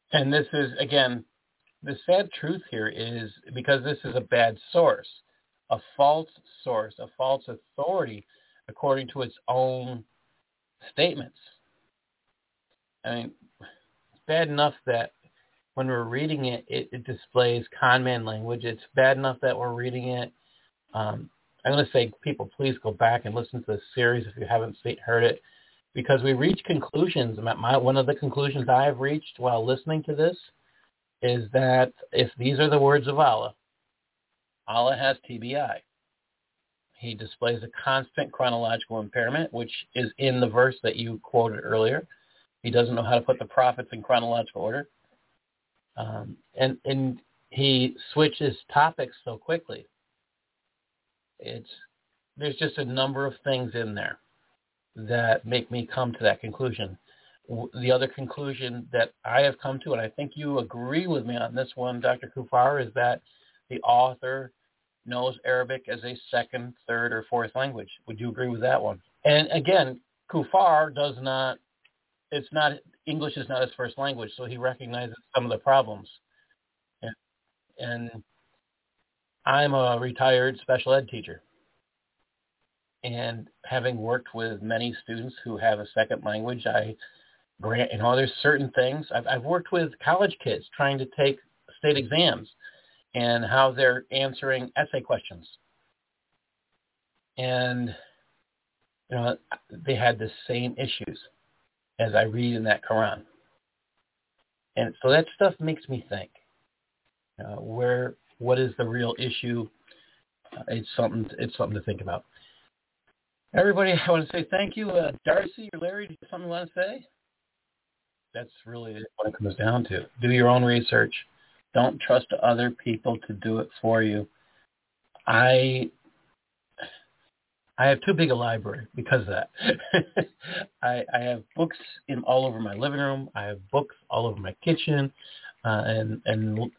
And this is, again, the sad truth here is because this is a bad source, a false source, a false authority according to its own statements. I mean, it's bad enough that when we're reading it, it, it displays con man language. It's bad enough that we're reading it. Um, I'm going to say, people, please go back and listen to this series if you haven't seen, heard it, because we reach conclusions. My, one of the conclusions I have reached while listening to this is that if these are the words of Allah, Allah has T B I. He displays a constant chronological impairment, which is in the verse that you quoted earlier. He doesn't know how to put the prophets in chronological order. Um, and, and he switches topics so quickly. It's there's just a number of things in there that make me come to that conclusion. The other conclusion that I have come to, and I think you agree with me on this one, Doctor Kufar, is that the author knows Arabic as a second, third, or fourth language. Would you agree with that one? And again, Kufar does not, it's not, English is not his first language, so he recognizes some of the problems. And, and I'm a retired special ed teacher. And having worked with many students who have a second language, I grant, you know, there's certain things. I've, I've worked with college kids trying to take state exams and how they're answering essay questions. And, you know, they had the same issues as I read in that Quran. And so that stuff makes me think, uh, where, what is the real issue? Uh, it's something, it's something to think about. Everybody, I want to say thank you. Uh, Darcy or Larry, do you have something you want to say? That's really what it comes down to. Do your own research. Don't trust other people to do it for you. I I have too big a library because of that. I, I have books in all over my living room. I have books all over my kitchen, uh, and and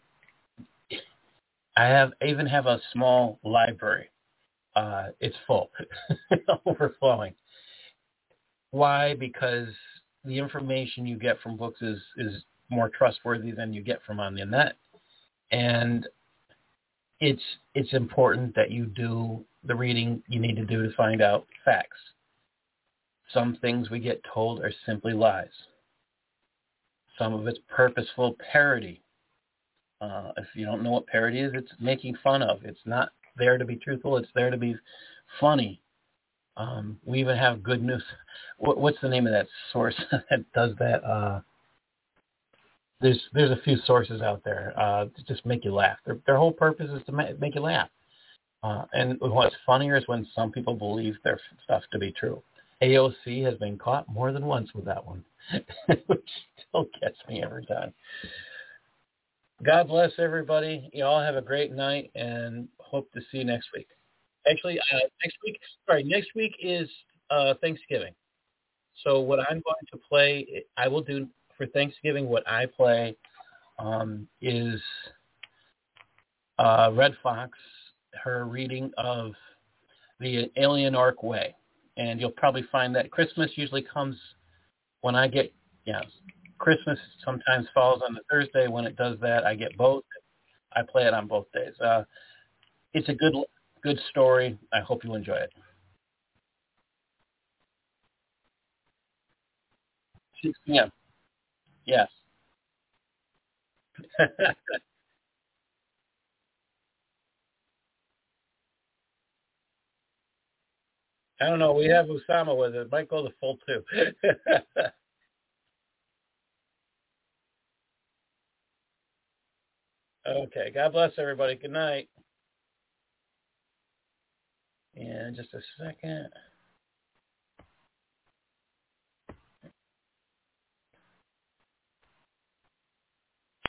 I have I even have a small library. Uh, it's full, overflowing. Why? Because the information you get from books is, is more trustworthy than you get from on the net. And it's it's important that you do the reading you need to do to find out facts. Some things we get told are simply lies. Some of it's purposeful parody. Uh, if you don't know what parody is, it's making fun of. It's not there to be truthful. It's there to be funny. Um, we even have good news. What, what's the name of that source that does that? Uh, there's there's a few sources out there uh, to just make you laugh. Their, their whole purpose is to ma- make you laugh. Uh, and what's funnier is when some people believe their stuff to be true. A O C has been caught more than once with that one, which still gets me every time. God bless everybody. You all have a great night, and hope to see you next week. Actually, uh, next week, sorry, next week is uh, Thanksgiving. So what I'm going to play, I will do for Thanksgiving, what I play um, is uh, Red Fox, her reading of the Alien Arc Way. And you'll probably find that Christmas usually comes when I get, yeah, Christmas sometimes falls on the Thursday. When it does that, I get both. I play it on both days. Uh, it's a good good story. I hope you enjoy it. six p.m. Yes. I don't know. We have Usama with it. It might go the full two. Okay. God bless everybody. Good night. And just a second.